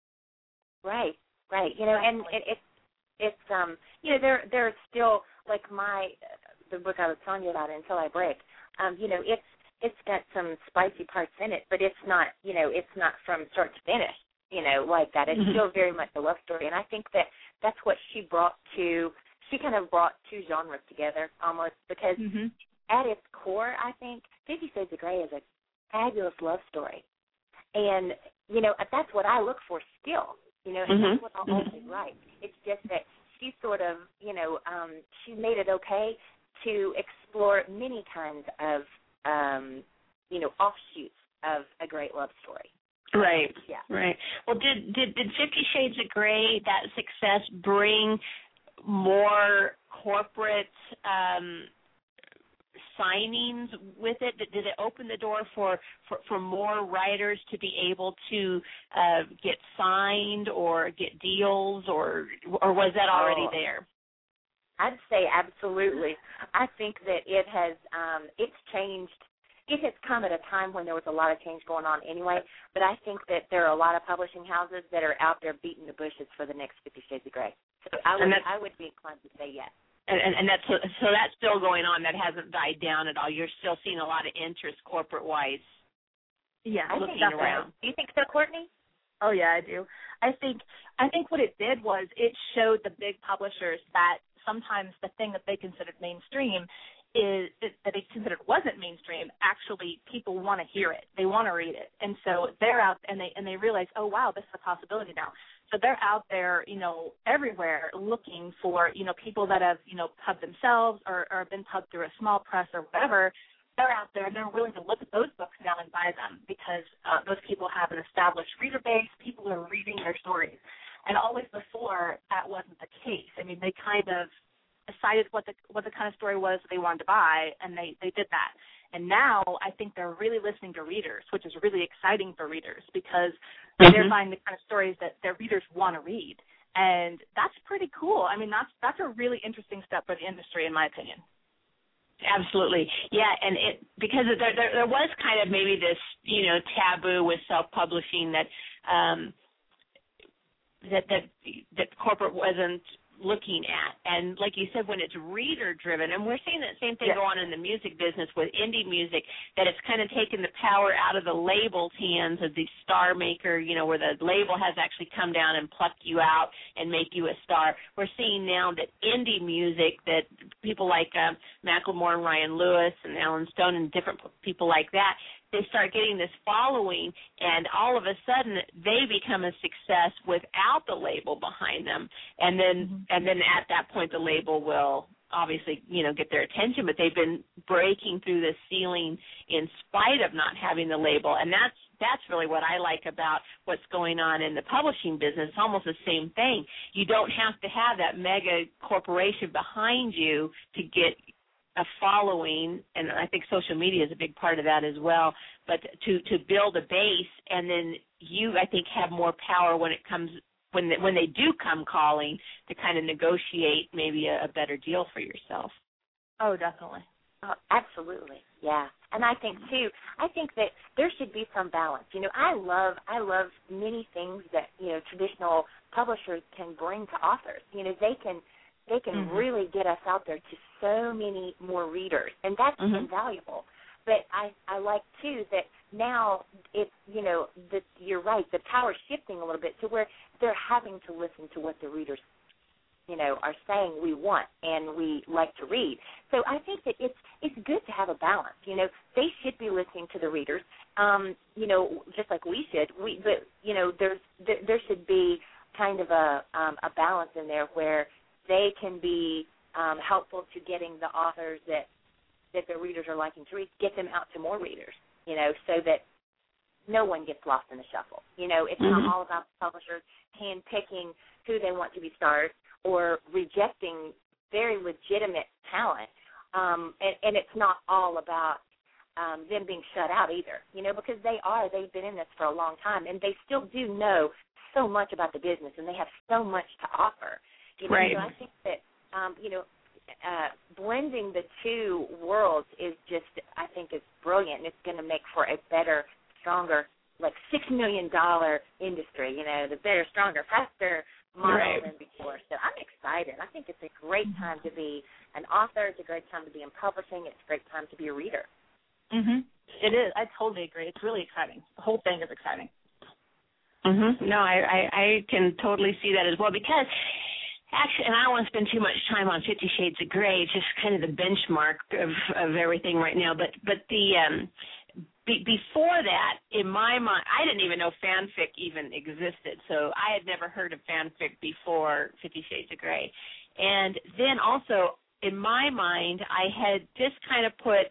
Right, right. You know, and it, it's, it's um, you know, there there's still, like my the book I was telling you about, Until I Break, um, you know, it's it's got some spicy parts in it, but it's not, you know, it's not from start to finish, you know, like that. It's mm-hmm. still very much a love story, and I think that that's what she brought to. She kind of brought two genres together almost because mm-hmm. at its core, I think Fifty Shades of Grey is a fabulous love story, and you know, that's what I look for still. You know, and mm-hmm. that's what I'll always mm-hmm. write. It's just that she sort of, you know, um, she made it okay to explore many kinds of, um, you know, offshoots of a great love story. Right. Yeah. Right. Well, did did, did Fifty Shades of Grey, that success, bring more corporate um, signings with it? Did it open the door for, for, for more writers to be able to uh, get signed or get deals, or or was that already oh, there? I'd say absolutely. I think that it has um, it's changed. It has come at a time when there was a lot of change going on anyway, but I think that there are a lot of publishing houses that are out there beating the bushes for the next Fifty Shades of Grey. So I would, I would be inclined to say yes. And, and, and that's so that's still going on. That hasn't died down at all. You're still seeing a lot of interest corporate-wise. Yeah, I looking think around. Do you think so, Courtney? Oh yeah, I do. I think I think what it did was it showed the big publishers that sometimes the thing that they considered mainstream is that they considered wasn't mainstream. Actually, people want to hear it. They want to read it, and so they're out and they and they realize, oh wow, this is a possibility now. So they're out there, you know, everywhere looking for, you know, people that have, you know, pubbed themselves or, or been pubbed through a small press or whatever. They're out there and they're willing to look at those books now and buy them because uh, those people have an established reader base. People are reading their stories. And always before, that wasn't the case. I mean, they kind of decided what the what the kind of story was that they wanted to buy, and they, they did that. And now I think they're really listening to readers, which is really exciting for readers because mm-hmm. they're finding the kind of stories that their readers want to read. And that's pretty cool. I mean, that's that's a really interesting step for the industry, in my opinion. Absolutely. Yeah, and it because there, there, there was kind of maybe this, you know, taboo with self-publishing that um, that that that corporate wasn't looking at. And like you said, when it's reader-driven, and we're seeing that same thing yeah. go on in the music business with indie music, that it's kind of taken the power out of the label's hands of the star maker, you know, where the label has actually come down and plucked you out and make you a star. We're seeing now that indie music, that people like um, Macklemore and Ryan Lewis and Alan Stone and different people like that, they start getting this following, and all of a sudden they become a success without the label behind them. And then, mm-hmm. and then at that point, the label will obviously, you know, get their attention. But they've been breaking through the ceiling in spite of not having the label, and that's that's really what I like about what's going on in the publishing business. It's almost the same thing. You don't have to have that mega corporation behind you to get a following, and I think social media is a big part of that as well, but to, to build a base, and then you, I think, have more power when it comes, when they, when they do come calling to kind of negotiate maybe a, a better deal for yourself. Oh, definitely. Oh, absolutely, yeah. And I think, too, I think that there should be some balance. You know, I love, I love many things that, you know, traditional publishers can bring to authors. You know, they can, They can mm-hmm. really get us out there to so many more readers, and that's mm-hmm. invaluable. But I, I like, too, that now it's, you know, that you're right, the power's shifting a little bit to where they're having to listen to what the readers, you know, are saying we want and we like to read. So I think that it's it's good to have a balance. You know, they should be listening to the readers, um, you know, just like we should. We, but, you know, there's there, there should be kind of a um, a balance in there where they can be um, helpful to getting the authors that that the readers are liking to read, get them out to more readers, you know, so that no one gets lost in the shuffle. You know, it's mm-hmm. not all about the publishers hand-picking who they want to be stars or rejecting very legitimate talent, um, and, and it's not all about um, them being shut out either, you know, because they are, they've been in this for a long time, and they still do know so much about the business, and they have so much to offer. You know, right. So I think that, um, you know, uh, blending the two worlds is just, I think, is brilliant, and it's going to make for a better, stronger, like six million dollars industry, you know, the better, stronger, faster, modeled Right. in before. So I'm excited. I think it's a great time to be an author. It's a great time to be in publishing. It's a great time to be a reader. Mhm. It is. I totally agree. It's really exciting. The whole thing is exciting. Mm-hmm. No, I, I, I can totally see that as well because actually, and I don't want to spend too much time on Fifty Shades of Grey. It's just kind of the benchmark of, of everything right now. But but the um, be, before that, in my mind, I didn't even know fanfic even existed. So I had never heard of fanfic before Fifty Shades of Grey. And then also, in my mind, I had just kind of put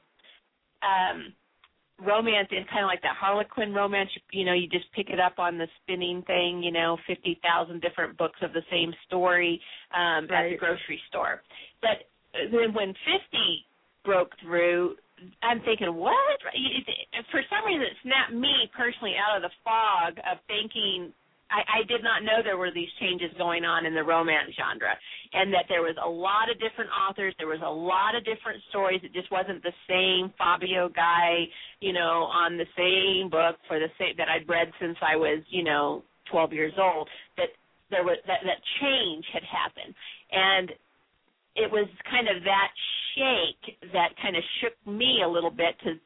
um, romance is kind of like that Harlequin romance. You know, you just pick it up on the spinning thing, you know, fifty thousand different books of the same story um, right. at the grocery store. But then when fifty broke through, I'm thinking, what? For some reason, it snapped me personally out of the fog of thinking, I, I did not know there were these changes going on in the romance genre, and that there was a lot of different authors, there was a lot of different stories. It just wasn't the same Fabio guy, you know, on the same book for the same that I'd read since I was, you know, twelve years old. That there was that that change had happened, and it was kind of that shake that kind of shook me a little bit to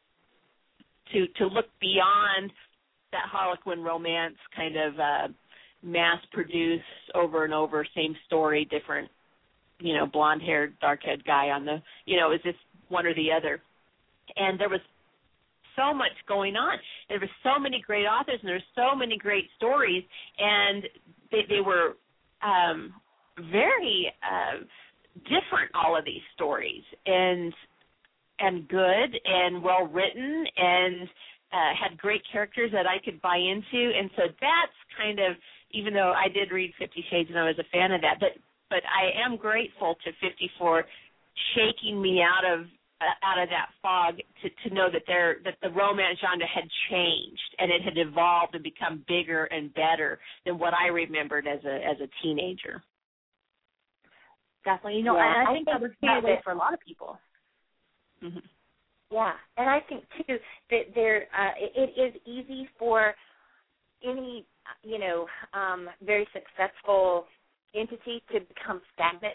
to to look beyond that Harlequin romance kind of uh, mass-produced over and over, same story, different, you know, blonde-haired, dark-haired guy on the, you know, it was just one or the other. And there was so much going on. There were so many great authors, and there were so many great stories, and they, they were um, very uh, different, all of these stories, and and good and well-written and Uh, had great characters that I could buy into, and so that's kind of, even though I did read Fifty Shades and I was a fan of that, but but I am grateful to fifty for shaking me out of uh, out of that fog to, to know that there that the romance genre had changed and it had evolved and become bigger and better than what I remembered as a as a teenager. Definitely, you know, yeah, and I, I think, think that was too that way that- for a lot of people. Mm-hmm. Yeah, and I think too that there uh, it, it is easy for any you know um, very successful entity to become stagnant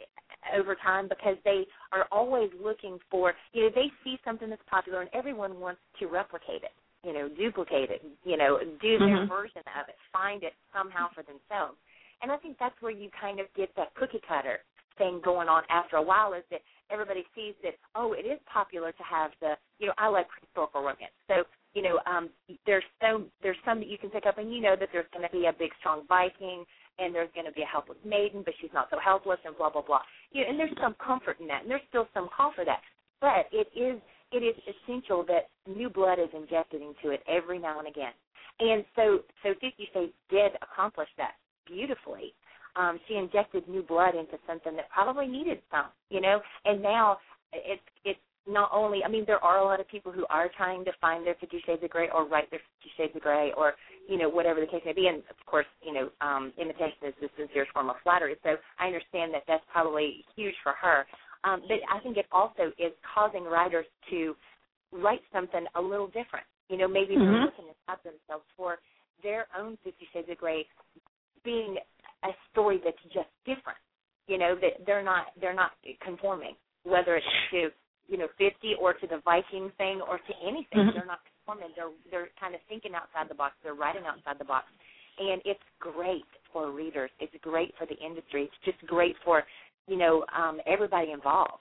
over time because they are always looking for you know they see something that's popular and everyone wants to replicate it, you know, duplicate it, you know, do their Mm-hmm. version of it, find it somehow for themselves, and I think that's where you kind of get that cookie cutter thing going on after a while is that everybody sees that, oh, it is popular to have the, you know, I like historical romance. So, you know, um, there's so there's some that you can pick up, and you know that there's going to be a big, strong Viking, and there's going to be a helpless maiden, but she's not so helpless, and blah, blah, blah. You know, and there's some comfort in that, and there's still some call for that. But it is it is essential that new blood is injected into it every now and again. And so, so Fifty Shades did accomplish that beautifully. Um, she injected new blood into something that probably needed some, you know, and now it's it's not only, I mean, there are a lot of people who are trying to find their Fifty Shades of Grey or write their Fifty Shades of Grey or, you know, whatever the case may be, and of course, you know, um, imitation is the sincerest form of flattery, so I understand that that's probably huge for her, um, but I think it also is causing writers to write something a little different, you know, maybe Mm-hmm. they're looking at themselves for their own Fifty Shades of Grey being a story that's just different, you know, that they're not they're not conforming, whether it's to, you know, fifty or to the Viking thing or to anything. Mm-hmm. They're not conforming. They're they're kind of thinking outside the box. They're writing outside the box, and it's great for readers. It's great for the industry. It's just great for, you know, um, everybody involved.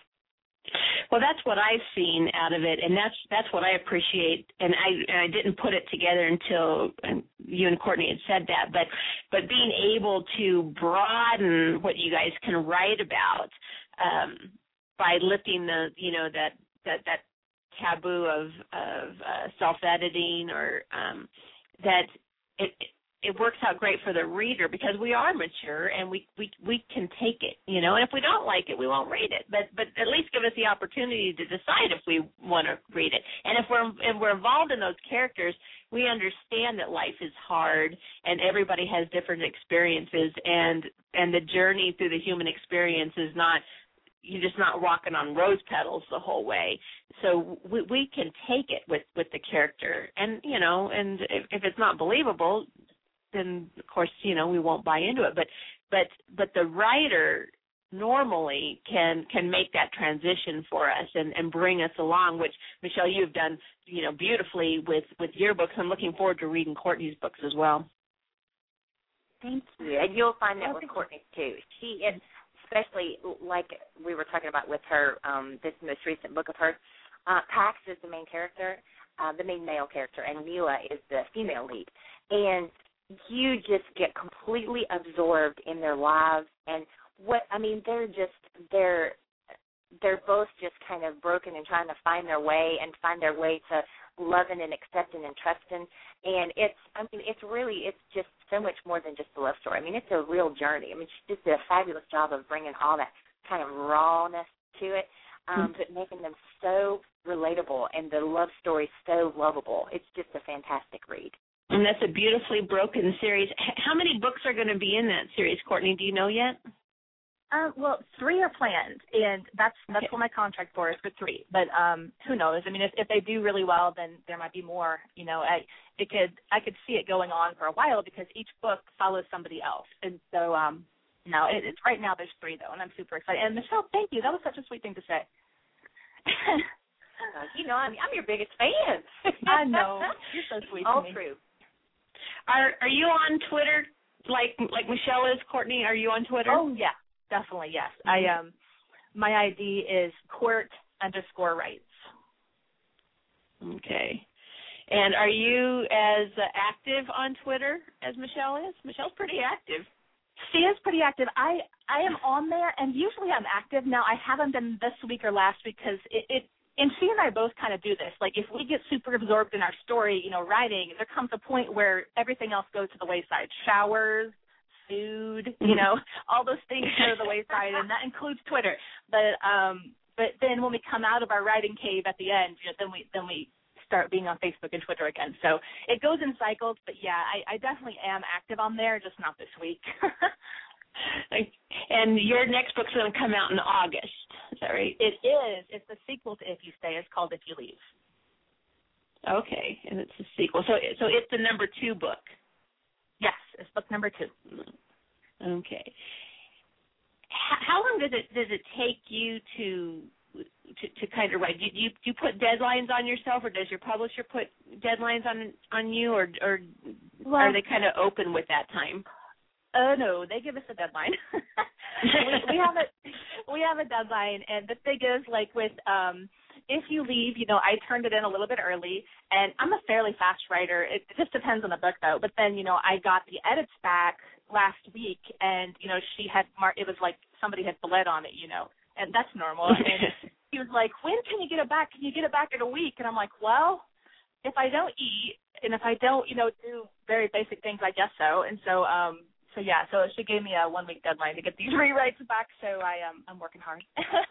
Well, that's what I've seen out of it, and that's that's what I appreciate. And I and I didn't put it together until you and Courtney had said that. But but being able to broaden what you guys can write about um, by lifting the you know that that that taboo of of uh, self-editing or um, that it. It works out great for the reader because we are mature and we, we, we can take it, you know, and if we don't like it, we won't read it, but but at least give us the opportunity to decide if we want to read it. And if we're if we're involved in those characters, we understand that life is hard and everybody has different experiences, and and the journey through the human experience is not, you're just not walking on rose petals the whole way. So we, we can take it with, with the character, and, you know, and if, if it's not believable, then, of course, you know, we won't buy into it. But but but the writer normally can can make that transition for us and, and bring us along, which, Michelle, you've done, you know, beautifully with, with your books. I'm looking forward to reading Courtney's books as well. Thank you. And you'll find that with Courtney, too. She is, especially like we were talking about with her, um, this most recent book of hers, uh, Pax is the main character, uh, the main male character, and Mila is the female lead. And you just get completely absorbed in their lives. And what, I mean, they're just, they're, they're both just kind of broken and trying to find their way and find their way to loving and accepting and trusting. And it's, I mean, it's really, it's just so much more than just a love story. I mean, it's a real journey. I mean, she just did a fabulous job of bringing all that kind of rawness to it, um, mm-hmm. but making them so relatable and the love story so lovable. It's just a fantastic read. And that's a beautifully broken series. How many books are going to be in that series, Courtney? Do you know yet? Uh, well, three are planned, and that's that's okay. What my contract for is for three. But um, who knows? I mean, if, if they do really well, then there might be more. You know, I it could I could see it going on for a while because each book follows somebody else, and so um, no, it, it's right now there's three though, and I'm super excited. And Michelle, thank you. That was such a sweet thing to say. uh, you know, I'm I'm your biggest fan. I know. You're so sweet. All to me. true. Are Are you on Twitter like like Michelle is, Courtney? Are you on Twitter? Oh yeah. Definitely, yes. Mm-hmm. I um, my I D is court underscore rights. Okay. And are you as uh, active on Twitter as Michelle is? Michelle's pretty active. She is pretty active. I, I am on there, and usually I'm active. Now, I haven't been this week or last week because it, it, and she and I both kind of do this. Like, if we get super absorbed in our story, you know, writing, there comes a point where everything else goes to the wayside. Showers, food, you know, all those things go to the wayside, and that includes Twitter. But um, but then when we come out of our writing cave at the end, you know, then we then we start being on Facebook and Twitter again. So it goes in cycles. But yeah, I, I definitely am active on there, just not this week. And your next book's going to come out in August. Is that right? It is. It's the sequel to If You Stay. It's called If You Leave. Okay, and it's a sequel. So so it's the number two book. Yes, it's book number two. Okay. How long does it does it take you to to, to kind of write? Do you do you put deadlines on yourself, or does your publisher put deadlines on on you, or or well, are they kind of open with that time? Uh, no, they give us a deadline. we, we have a we have a deadline, and the thing is, like with um, If You Leave, you know, I turned it in a little bit early, and I'm a fairly fast writer. It just depends on the book, though. But then, you know, I got the edits back last week, and you know, she had mar- it was like somebody had bled on it, you know, and that's normal. And he was like, "When can you get it back? Can you get it back in a week?" And I'm like, "Well, if I don't eat, and if I don't, you know, do very basic things, I guess so." And so, um. So, yeah, so she gave me a one-week deadline to get these rewrites back, so I, um, I'm working hard.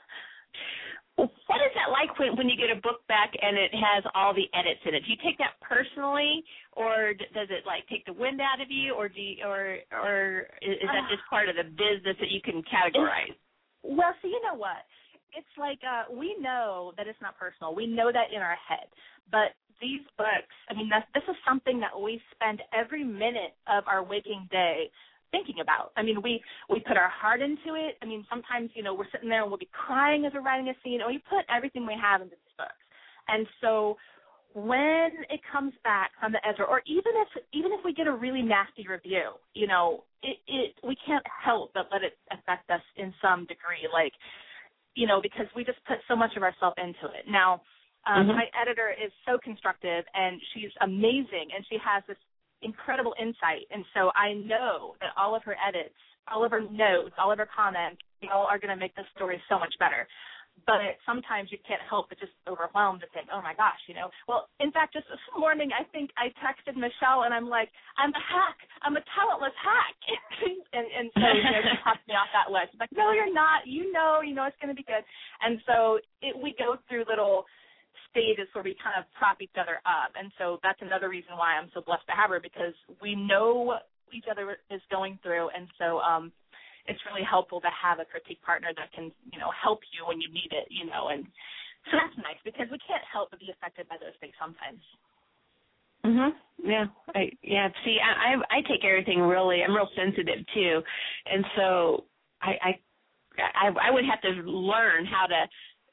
What is that like when, when you get a book back and it has all the edits in it? Do you take that personally, or does it, like, take the wind out of you, or do you, or, or is that just part of the business that you can categorize? Well, so you know what? It's like uh, we know that it's not personal. We know that in our head, but these books, I mean, that's, this is something that we spend every minute of our waking day thinking about. I mean, we, we put our heart into it. I mean, sometimes, you know, we're sitting there and we'll be crying as we're writing a scene, and we put everything we have into these books. And so when it comes back from the editor, or even if even if we get a really nasty review, you know, it, it we can't help but let it affect us in some degree, like, you know, because we just put so much of ourselves into it. Now, um, mm-hmm. my editor is so constructive, and she's amazing, and she has this incredible insight, and so I know that all of her edits, all of her notes, all of her comments, they all are going to make this story so much better. But sometimes you can't help but just overwhelmed and think, oh my gosh, you know. Well, in fact, just this morning, I think I texted Michelle, and I'm like, I'm a hack. I'm a talentless hack. and, and so, you know, she popped me off that list. She's like, no, you're not. You know, you know it's going to be good. And so it, we go through little stages where we kind of prop each other up. And so that's another reason why I'm so blessed to have her, because we know what each other is going through. And so um, it's really helpful to have a critique partner that can, you know, help you when you need it, you know. And so that's nice, because we can't help but be affected by those things sometimes. Mhm. Yeah. I, yeah. See, I, I I take everything really. I'm real sensitive too, and so I, I I I would have to learn how to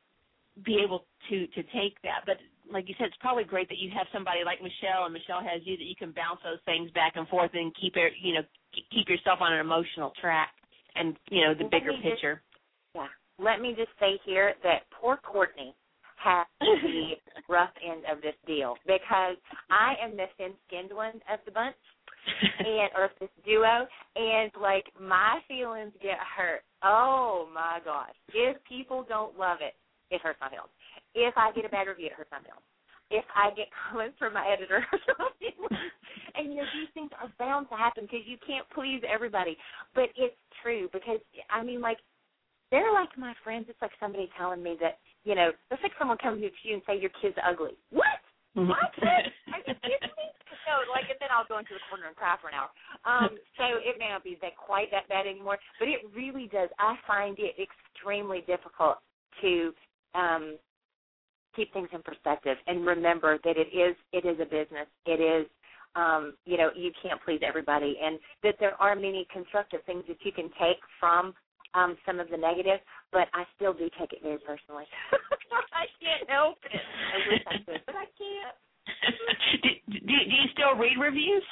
be able to to take that. But like you said, it's probably great that you have somebody like Michelle, and Michelle has you, that you can bounce those things back and forth and keep it, you know, keep yourself on an emotional track and, you know, the Let bigger me picture. Just, yeah. Let me just say here that poor Courtney has the rough end of this deal, because I am the thin-skinned one of the bunch, and or this duo, and like my feelings get hurt. Oh my gosh! If people don't love it, it hurts my feelings. If I get a bad review, it hurts my feelings. If I get comments from my editor, and you know these things are bound to happen because you can't please everybody. But it's true, because I mean, like, they're like my friends. It's like somebody telling me that, you know, it's like someone comes to you and say your kid's ugly. What? What? Are you kidding me? No, like, and then I'll go into the corner and cry for an hour. Um, so it may not be that quite that bad anymore, but it really does. I find it extremely difficult to um, keep things in perspective and remember that it is it is a business. It is, um, you know, you can't please everybody, and that there are many constructive things that you can take from um, some of the negative, but I still do take it very personally. I can't help it. I wish I could, but I can't. do, do, do you still read reviews?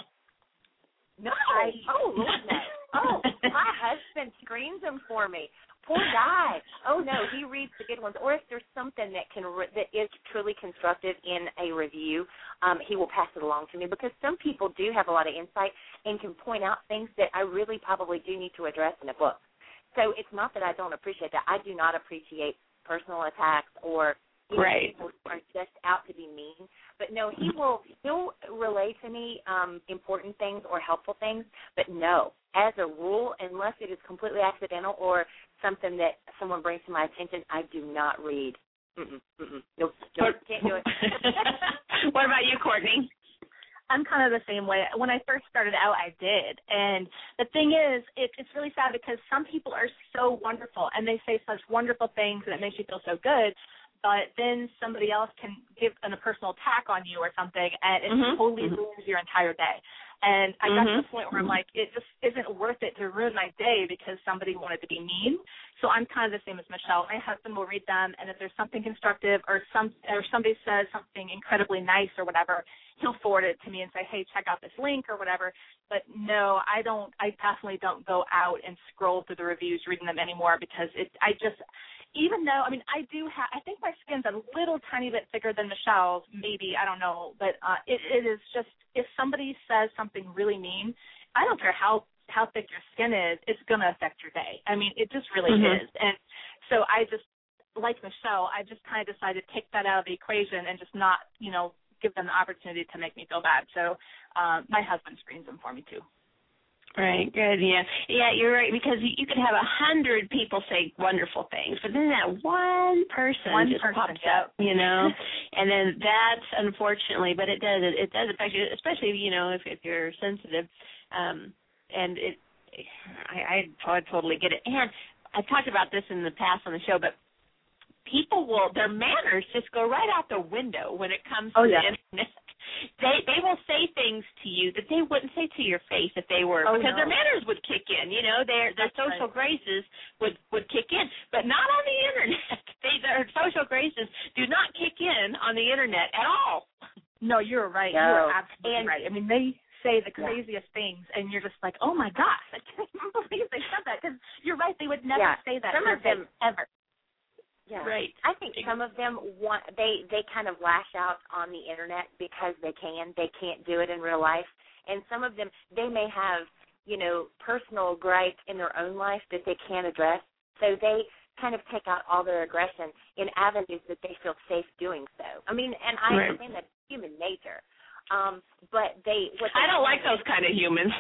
No. I, oh, Lord, no. Oh, my husband screens them for me. Poor guy. Oh, no, he reads the good ones. Or if there's something that can re- that is truly constructive in a review, um, he will pass it along to me, because some people do have a lot of insight and can point out things that I really probably do need to address in a book. So it's not that I don't appreciate that. I do not appreciate personal attacks or, you know, right. people who are just out to be mean. But no, he will he'll relay to me um, important things or helpful things. But no, as a rule, unless it is completely accidental or something that someone brings to my attention, I do not read. Mm-mm, mm-mm. Nope, nope, can't do it. What about you, Courtney? I'm kind of the same way. When I first started out, I did. And the thing is, it, it's really sad because some people are so wonderful and they say such wonderful things and it makes you feel so good. But then somebody else can give an, a personal attack on you or something, and it mm-hmm. totally mm-hmm. ruins your entire day. And I mm-hmm. got to the point where I'm like, it just isn't worth it to ruin my day because somebody wanted to be mean. So I'm kind of the same as Michelle. My husband will read them, and if there's something constructive or some or somebody says something incredibly nice or whatever, he'll forward it to me and say, hey, check out this link or whatever. But no, I don't. I definitely don't go out and scroll through the reviews reading them anymore, because it. I just. Even though, I mean, I do have, I think my skin's a little tiny bit thicker than Michelle's, maybe, I don't know, but uh, it, it is just, if somebody says something really mean, I don't care how, how thick your skin is, it's going to affect your day. I mean, it just really mm-hmm. is. And so I just, like Michelle, I just kind of decided to take that out of the equation and just not, you know, give them the opportunity to make me feel bad. So uh, my husband screens them for me, too. Right, good, yeah. Yeah, you're right, because you could have a hundred people say wonderful things, but then that one person one just person, pops yeah. up, you know, and then that's unfortunately, but it does, it does affect you, especially, you know, if, if you're sensitive, um, and it, I, I totally get it. And I've talked about this in the past on the show, but people will, their manners just go right out the window when it comes oh, to yeah. the internet. They they will say things to you that they wouldn't say to your face if they were, oh, because no. their manners would kick in, you know, their their That's social right. graces would, would kick in, but not on the internet. They, their social graces do not kick in on the internet at all. No, you're right. No. You're absolutely And, right. I mean, they say the yeah. craziest things, and you're just like, oh, my gosh, I can't believe they said that, because you're right, they would never yeah. say that Some to your of them, face, ever. Yeah. Right. I think some of them want they they kind of lash out on the internet because they can. They can't do it in real life. And some of them, they may have, you know, personal gripe in their own life that they can't address. So they kind of take out all their aggression in avenues that they feel safe doing so. I mean, and I Right. understand that's human nature. Um, but they what they I don't like those kind of humans.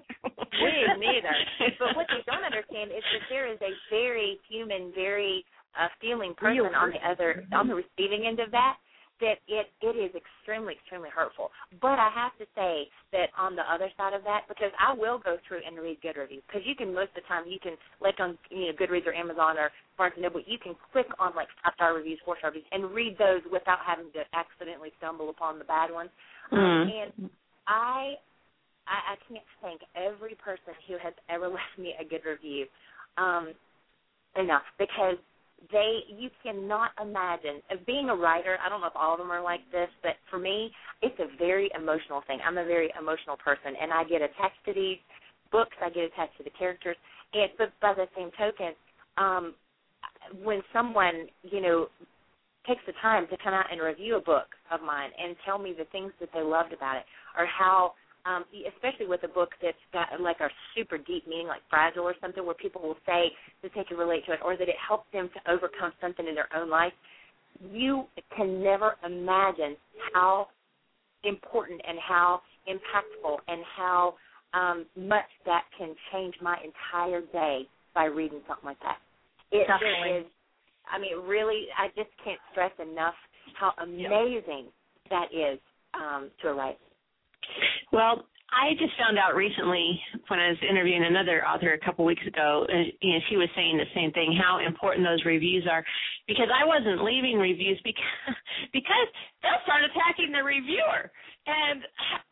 Me neither. But what they don't understand is that there is a very human, very uh, feeling person on the other, on the receiving end of that, that it, it is extremely, extremely hurtful. But I have to say that on the other side of that, because I will go through and read good reviews, because you can, most of the time, you can, like on you know Goodreads or Amazon or Barnes and Noble, you can click on, like, five-star reviews, four-star reviews, and read those without having to accidentally stumble upon the bad ones. Mm. Um, and I, I I can't thank every person who has ever left me a good review um, enough, because They, you cannot imagine, as being a writer, I don't know if all of them are like this, but for me, it's a very emotional thing. I'm a very emotional person, and I get attached to these books. I get attached to the characters. And but by the same token, um, when someone, you know, takes the time to come out and review a book of mine and tell me the things that they loved about it, or how, Um, especially with a book that's got like a super deep meaning, like Fragile or something, where people will say that they can relate to it, or that it helped them to overcome something in their own life. You can never imagine how important and how impactful and how um, much that can change my entire day by reading something like that. It Definitely. is, I mean, really, I just can't stress enough how amazing yep. that is um, to a writer. Well, I just found out recently when I was interviewing another author a couple weeks ago, uh, you know, she was saying the same thing, how important those reviews are, because I wasn't leaving reviews because because they'll start attacking the reviewer, and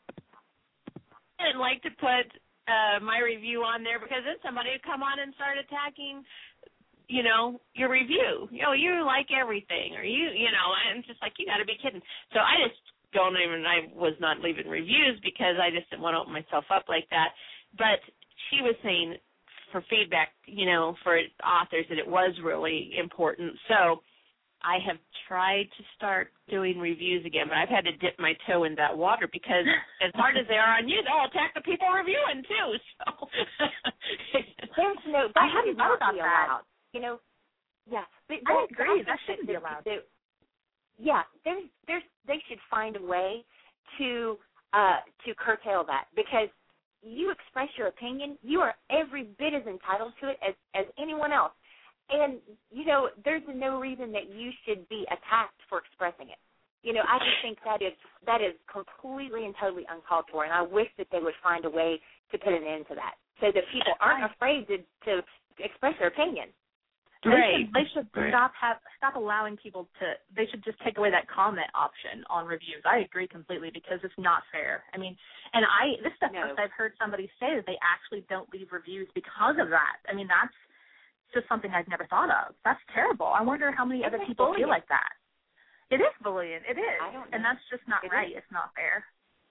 I didn't like to put uh, my review on there because then somebody would come on and start attacking, you know, your review. You know, you like everything, or you, you know, and it's just like, you got to be kidding. So I just don't even, I was not leaving reviews because I just didn't want to open myself up like that. But she was saying for feedback, you know, for authors that it was really important. So I have tried to start doing reviews again, but I've had to dip my toe in that water because as hard as they are on you, they'll attack the people reviewing too. So there's no, that I hadn't thought about that. Allowed. You know, yeah. But I agree. That shouldn't be allowed. The, Yeah, there's, there's, they should find a way to uh, to curtail that, because you express your opinion, you are every bit as entitled to it as, as anyone else. And, you know, there's no reason that you should be attacked for expressing it. You know, I just think that is that is completely and totally uncalled for, and I wish that they would find a way to put an end to that so that people aren't afraid to, to express their opinion. They right. should, they should right. stop have stop allowing people to. They should just take away that comment option on reviews. I agree completely, because it's not fair. I mean, and I this is the no. first I've heard somebody say that they actually don't leave reviews because of that. I mean, that's just something I've never thought of. That's terrible. I wonder how many it's other people bullying. feel like that. It is bullying. It is, I don't know. and that's just not it right. Is. It's not fair.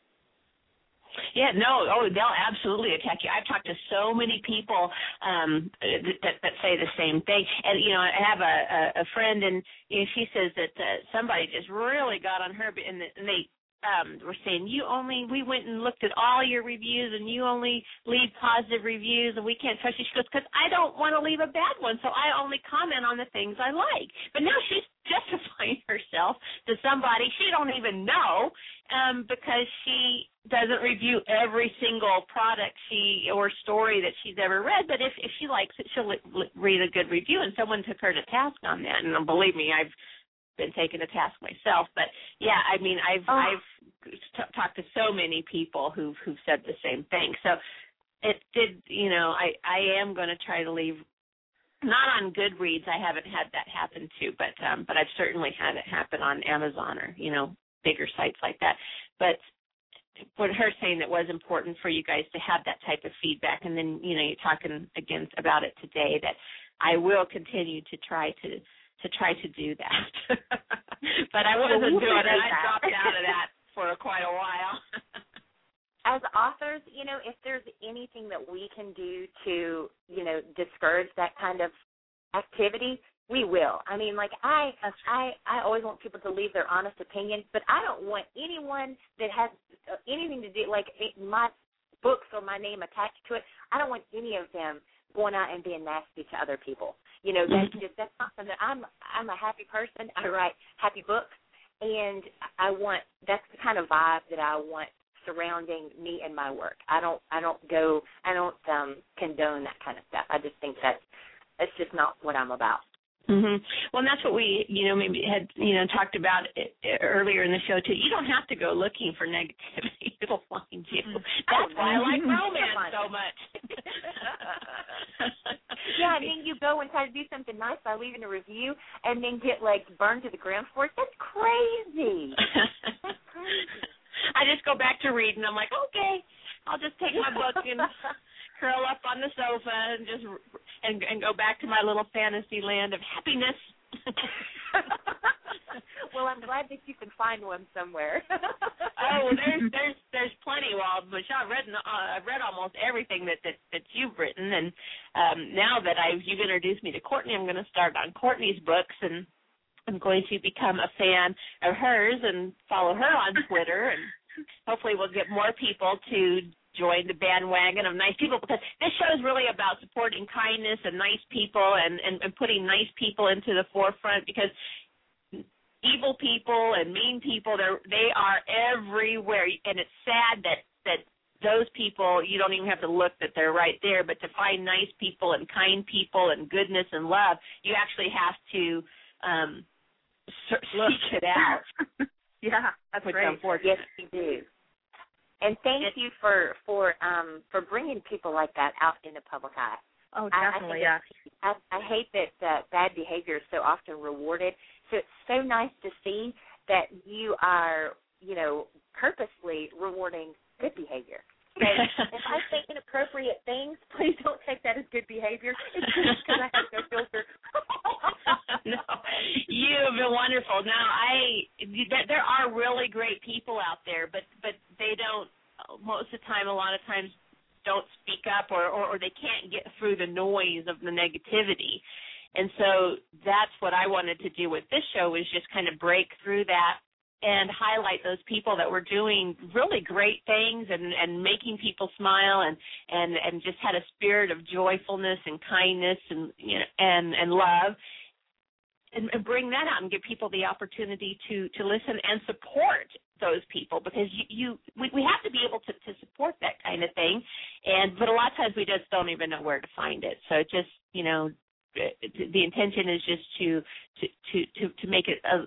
Yeah, no, oh, they'll absolutely attack you. I've talked to so many people um, that, that say the same thing. And, you know, I have a, a, a friend, and you know, she says that uh, somebody just really got on her, and, and they um, were saying, you only, we went and looked at all your reviews, and you only leave positive reviews, and we can't trust you. She goes, because I don't want to leave a bad one, so I only comment on the things I like. But now she's justifying herself to somebody she don't even know um, because she doesn't review every single product she or story that she's ever read. But if, if she likes it, she'll li- li- read a good review, and someone took her to task on that. And believe me, I've been taken to task myself. But yeah, I mean, I've oh. I've t- talked to so many people who've who've said the same thing. So it did, you know, I I am going to try to leave. Not on Goodreads, I haven't had that happen too, but um, but I've certainly had it happen on Amazon or, you know, bigger sites like that. But what her saying, it was important for you guys to have that type of feedback, and then, you know, you're talking again about it today, that I will continue to try to to try to do that. But I wasn't well, doing it. I dropped out of that for quite a while. As authors, you know, if there's anything that we can do to, you know, discourage that kind of activity, we will. I mean, like, I I, I always want people to leave their honest opinion, but I don't want anyone that has anything to do, like my books or my name attached to it, I don't want any of them going out and being nasty to other people. You know, that's just, that's not something, I'm, I'm a happy person. I write happy books, and I want, that's the kind of vibe that I want surrounding me and my work. I don't I don't go I don't um condone that kind of stuff. I just think that it's just not what I'm about. Mm-hmm. Well, and that's what we, you know, maybe had, you know, talked about it earlier in the show, too. You don't have to go looking for negativity. It'll find you. That's why I like romance so much. Yeah, and then you go and try to do something nice by leaving a review and then get, like, burned to the ground for it. That's crazy. That's crazy. I just go back to reading. I'm like, okay, I'll just take my book and curl up on the sofa and just and, and go back to my little fantasy land of happiness. Well, I'm glad that you can find one somewhere. Oh, there's there's there's plenty. Well, Michelle, I've read uh, I've read almost everything that, that, that you've written, and um, now that I've you've introduced me to Courtney, I'm going to start on Courtney's books, and I'm going to become a fan of hers and follow her on Twitter, and hopefully we'll get more people to join the bandwagon of nice people, because this show is really about supporting kindness and nice people and, and, and putting nice people into the forefront, because evil people and mean people, they're, they are everywhere, and it's sad that, that those people, you don't even have to look that they're right there, but to find nice people and kind people and goodness and love, you actually have to um, seek it out. Yeah, that's Which great. Yes, you do. And thank it, you for for um, for bringing people like that out in the public eye. Oh, definitely, I, I yeah. I, I hate that uh, bad behavior is so often rewarded. So it's so nice to see that you are, you know, purposely rewarding good behavior. So if I say inappropriate things, please don't take that as good behavior. It's just because I have no filter. No, you have been wonderful. Now, I there are really great people out there, but but they don't, most of the time, a lot of times, don't speak up, or, or, or they can't get through the noise of the negativity. And so that's what I wanted to do with this show, is just kind of break through that and highlight those people that were doing really great things and, and making people smile and, and, and just had a spirit of joyfulness and kindness and, you know, and, and love. And, and bring that out and give people the opportunity to, to listen and support those people, because you, you we, we have to be able to, to support that kind of thing, and but a lot of times we just don't even know where to find it. So just, you know, the intention is just to to to, to, to make it a,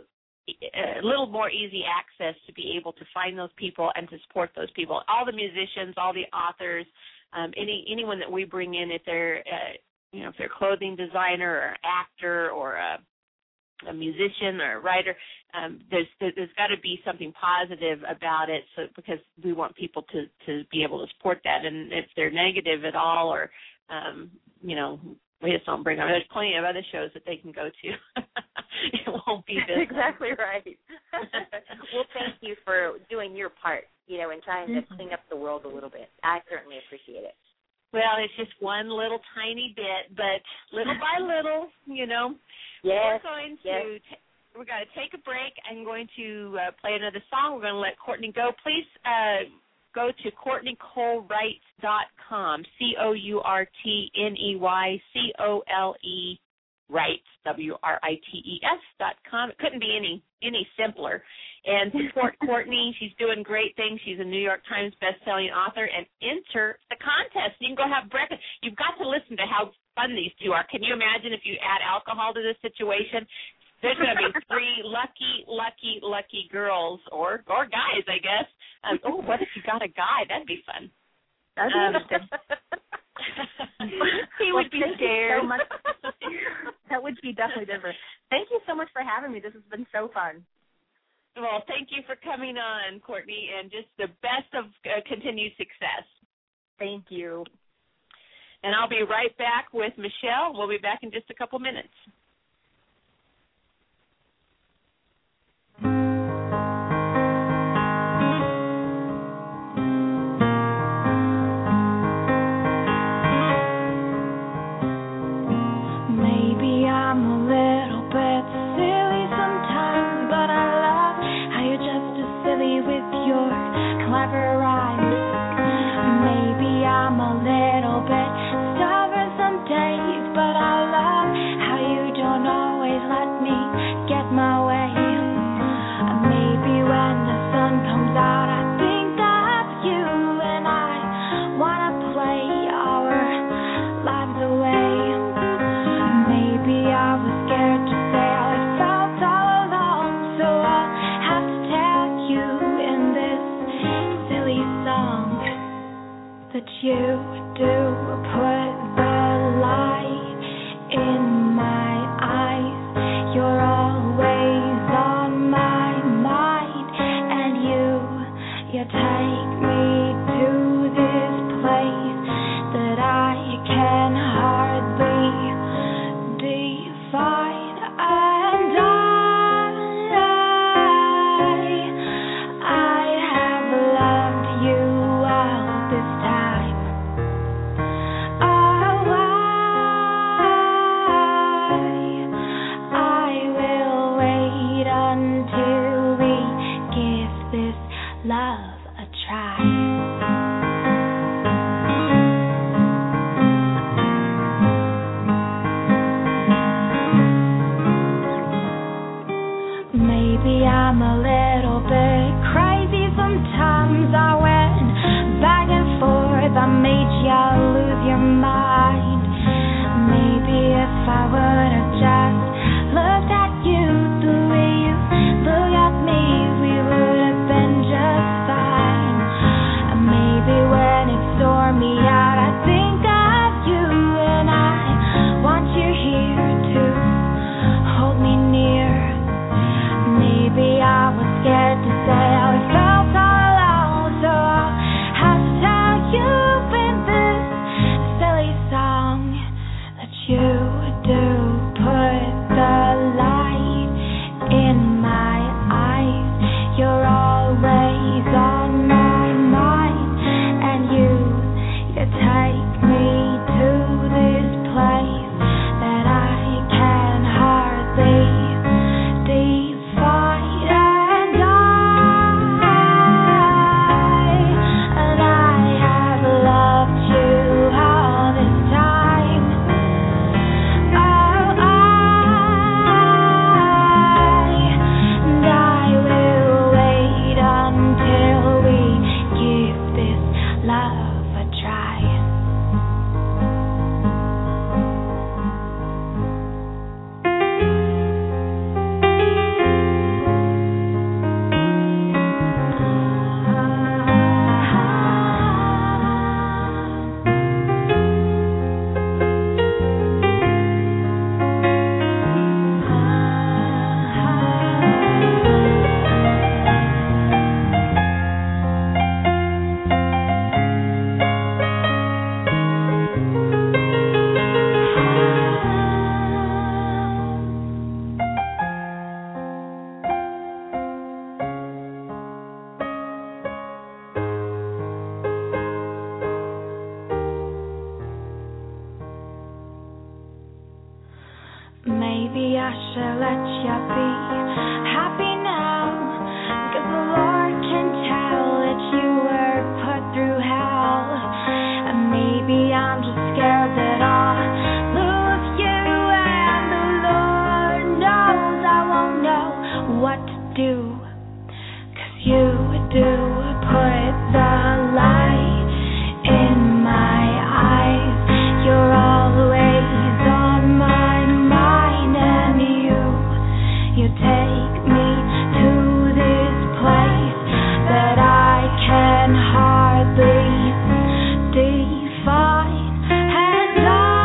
a little more easy access to be able to find those people and to support those people. All the musicians, all the authors, um, any anyone that we bring in, if they're uh, you know if they're a clothing designer or actor or a a musician or a writer, um, there's there's got to be something positive about it, so because we want people to, to be able to support that. And if they're negative at all, or um, you know, we just don't bring them. There's plenty of other shows that they can go to. It won't be this. Exactly right. Well, thank you for doing your part, you know, in trying to clean up the world a little bit. I certainly appreciate it. Well, it's just one little tiny bit, but little by little, you know. Yes. We're going to yes. t- we're going to take a break. I'm going to uh, play another song. We're going to let Courtney go. Please uh, go to Courtney Cole Writes dot com, C O U R T N E Y C O L E Writes, W R I T E S dot com. It couldn't be any any simpler. And support Courtney. She's doing great things. She's a New York Times best-selling author. And enter the contest. You can go have breakfast. You've got to listen to how fun these two are. Can you imagine if you add alcohol to this situation? There's going to be three lucky, lucky, lucky girls, or or guys, I guess. Um, oh, what if you got a guy? That'd be fun. That'd be Um, interesting. He Well, would be thank you scared. so much. That would be definitely different. Thank you so much for having me. This has been so fun. Well, thank you for coming on, Courtney, and just the best of uh, continued success. Thank you. And I'll be right back with Michelle. We'll be back in just a couple minutes. Maybe I'm a little bit silly sometimes, but I love how you're just as silly with your clever rhymes. Maybe I'm a little bit stubborn some days, but I love how you don't always let me get my way. Maybe when the sun comes out, I think of you, and I wanna play our lives away. Maybe I was scared that you do put the light in my eyes. You're always on my mind, and you, you take me to this place that I can hardly define. And I, I have loved you all this time. Oh, I, I will wait until we give this love a try. Maybe I'm a little bit crazy sometimes. I went back and forth, I made you lose your mind. Maybe if I would have just looked at you the way you look at me, we would have been just fine. And maybe when it's stormy out, I think of you, and I want you here to hold me near. Maybe I was scared to say how it felt all alone, so I'll have to tell you in this silly song that you do put the light in my eyes. You're always on my mind, and you, you take me to this place that I can hardly define. And I, and I have loved you all this time. Oh, I, and I will wait until we give this love a try. Maybe I should let you be happy now, 'cause the Lord can tell that you were put through hell. And maybe I'm just scared that I'll lose you, and the Lord knows I won't know what to do, 'cause you do put the light in my eyes. You're always on my mind, and you, you take me to this place that I can hardly define. And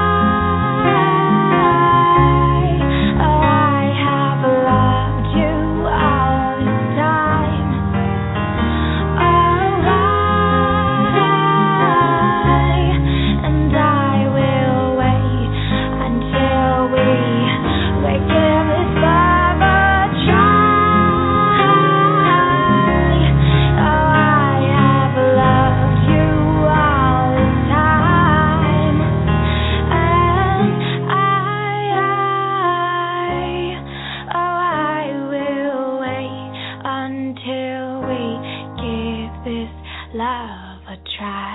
I, oh, I have loved you all this time. Oh, I, and I will wait until we, we give this love a try. Oh, I have loved you all this time. And I, I, oh, I will wait until we give this love a try.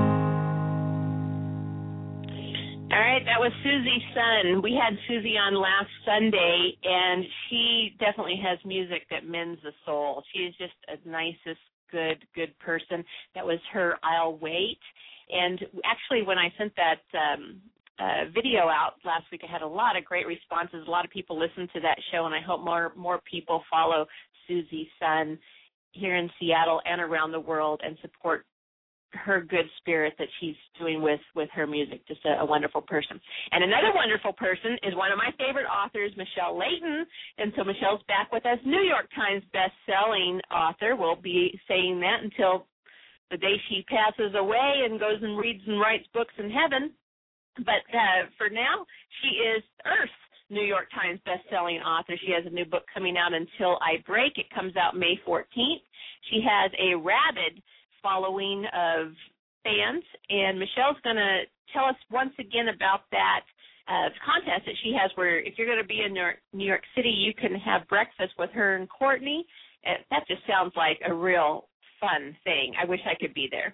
All right, that was Susie Sun. We had Susie on last Sunday, and she definitely has music that mends the soul. She is just a nicest, good, good person. That was her I'll Wait. And actually, when I sent that um, uh, video out last week, I had a lot of great responses. A lot of people listened to that show, and I hope more more people follow Susie Sun here in Seattle and around the world and support her good spirit that she's doing with, with her music. Just a, a wonderful person. And another wonderful person is one of my favorite authors, Michelle Layton. And so Michelle's back with us, New York Times best-selling author. We'll be saying that until the day she passes away and goes and reads and writes books in heaven. But uh, for now, she is Earth New York Times best-selling author. She has a new book coming out, Until I Break. It comes out May fourteenth. She has a rabid following of fans, and Michelle's going to tell us once again about that uh, contest that she has where if you're going to be in New York City, you can have breakfast with her and Courtney. Uh, that just sounds like a real fun thing. I wish I could be there.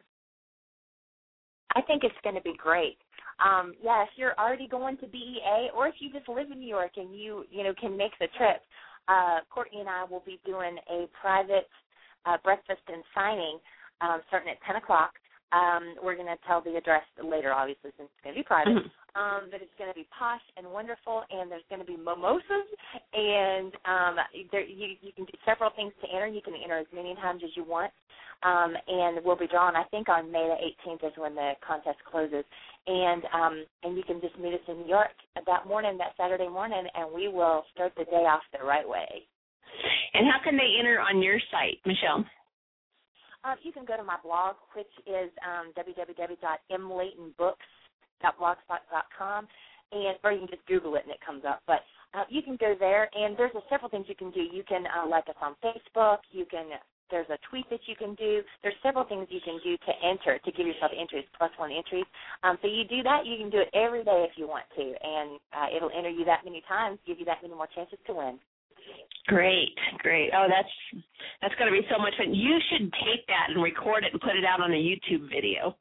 I think it's going to be great. Um, yeah, if you're already going to B E A, or if you just live in New York and you, you know, can make the trip, uh, Courtney and I will be doing a private uh, breakfast and signing um, starting at ten o'clock. Um, we're going to tell the address later, obviously, since it's going to be private. Mm-hmm. Um, but it's going to be posh and wonderful, and there's going to be mimosas, and um, there, you, you can do several things to enter. You can enter as many times as you want, um, and we'll be drawn, I think, on May the eighteenth is when the contest closes. And um, and you can just meet us in New York that morning, that Saturday morning, and we will start the day off the right way. And how can they enter on your site, Michelle? Um, you can go to my blog, which is um, w w w dot m layton books dot blogspot dot com, and or you can just Google it and it comes up. But uh, you can go there, and there's a, several things you can do. You can uh, like us on Facebook. You can there's a tweet that you can do. There's several things you can do to enter to give yourself entries, plus one entries. Um, so you do that. You can do it every day if you want to, and uh, it'll enter you that many times, give you that many more chances to win. Great, great. Oh, that's that's going to be so much fun. You should take that and record it and put it out on a YouTube video.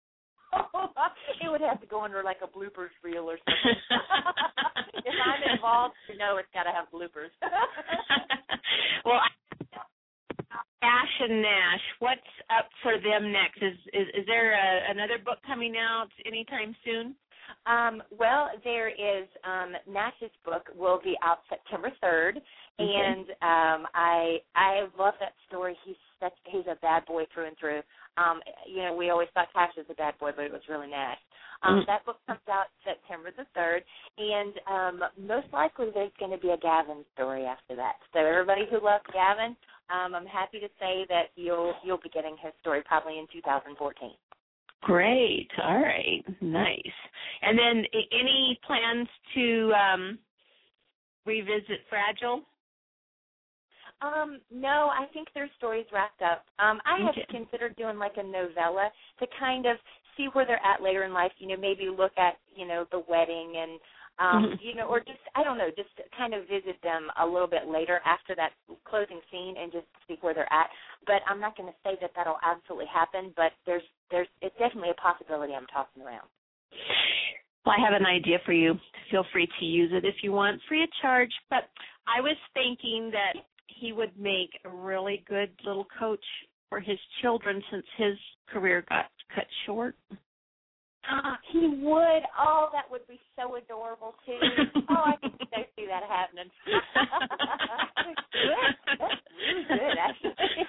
It would have to go under like a bloopers reel or something. If I'm involved, you know it's got to have bloopers. Well, Ash and Nash, what's up for them next? Is is, is there a, another book coming out anytime soon? Um, well, there is um, Nash's book will be out September third, okay. and um, I I love that story. He's such, he's a bad boy through and through. Um, you know, we always thought Cash was a bad boy, but it was really Nash. Um, mm-hmm. That book comes out September the third, and um, most likely there's going to be a Gavin story after that. So everybody who loves Gavin, um, I'm happy to say that you'll you'll be getting his story probably in two thousand fourteen. Great. All right. Nice. And then any plans to um, revisit Fragile? Um, no, I think their story's wrapped up. Um, I okay. have considered doing like a novella to kind of see where they're at later in life, you know, maybe look at, you know, the wedding and, um, mm-hmm. you know, or just, I don't know, just kind of visit them a little bit later after that closing scene and just see where they're at. But I'm not going to say that that'll absolutely happen, but there's, there's, it's definitely a possibility I'm tossing around. Well, I have an idea for you. Feel free to use it if you want, free of charge. But I was thinking that he would make a really good little coach for his children since his career got cut short. Uh, he would. Oh, that would be so adorable, too. Oh, I can so see that happening. Good. That's really good, actually.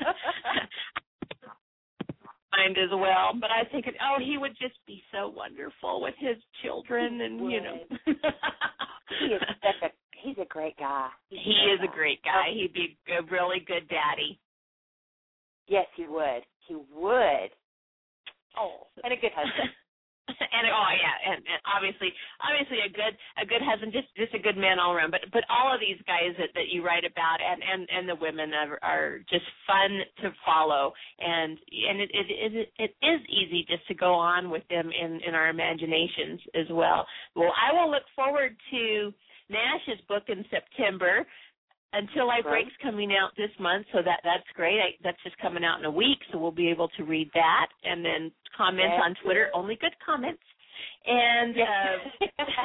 Mind as well, but I think, oh, he would just be so wonderful with his children, and, you know. He is such a, he's a great guy. He's he is a great guy. He'd be a really good daddy. Yes, he would. He would. Oh, and a good husband. And oh yeah, and, and obviously, obviously a good a good husband, just just a good man all around. But but all of these guys that, that you write about, and, and, and the women are, are just fun to follow, and and it it, it it is easy just to go on with them in, in our imaginations as well. Well, I will look forward to Nash's book in September. Until I Break's coming out this month, so that that's great. I, that's just coming out in a week, so we'll be able to read that. And then comments yeah. on Twitter, only good comments. And uh,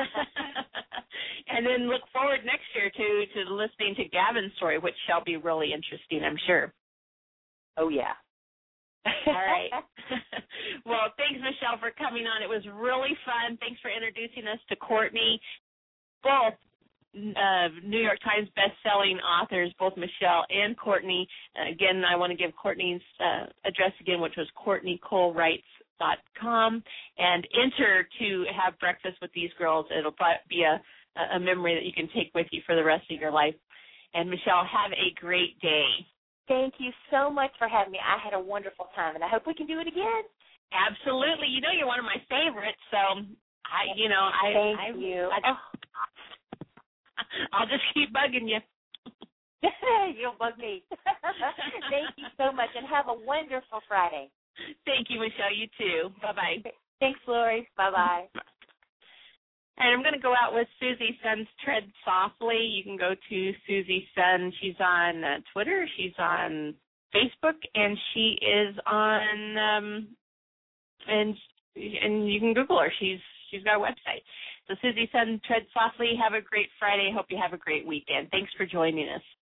and then look forward next year to, to listening to Gavin's story, which shall be really interesting, I'm sure. Oh, yeah. All right. Well, thanks, Michelle, for coming on. It was really fun. Thanks for introducing us to Courtney. Both uh, New York Times best-selling authors, both Michelle and Courtney. Uh, again, I want to give Courtney's uh, address again, which was courtney cole writes dot com, and enter to have breakfast with these girls. It'll be a, a memory that you can take with you for the rest of your life. And, Michelle, have a great day. Thank you so much for having me. I had a wonderful time, and I hope we can do it again. Absolutely. You know you're one of my favorites, so I, you know, I. Thank I, you. I, oh. I'll just keep bugging you. You'll bug me. Thank you so much, and have a wonderful Friday. Thank you, Michelle. You too. Bye-bye. Thanks, Lori. Bye-bye. And I'm going to go out with Susie Sun's Tread Softly. You can go to Susie Sun. She's on uh, Twitter. She's on Facebook, and she is on, um, and and you can Google her. She's She's got a website. So Susie Sun, Tread Softly. Have a great Friday. Hope you have a great weekend. Thanks for joining us.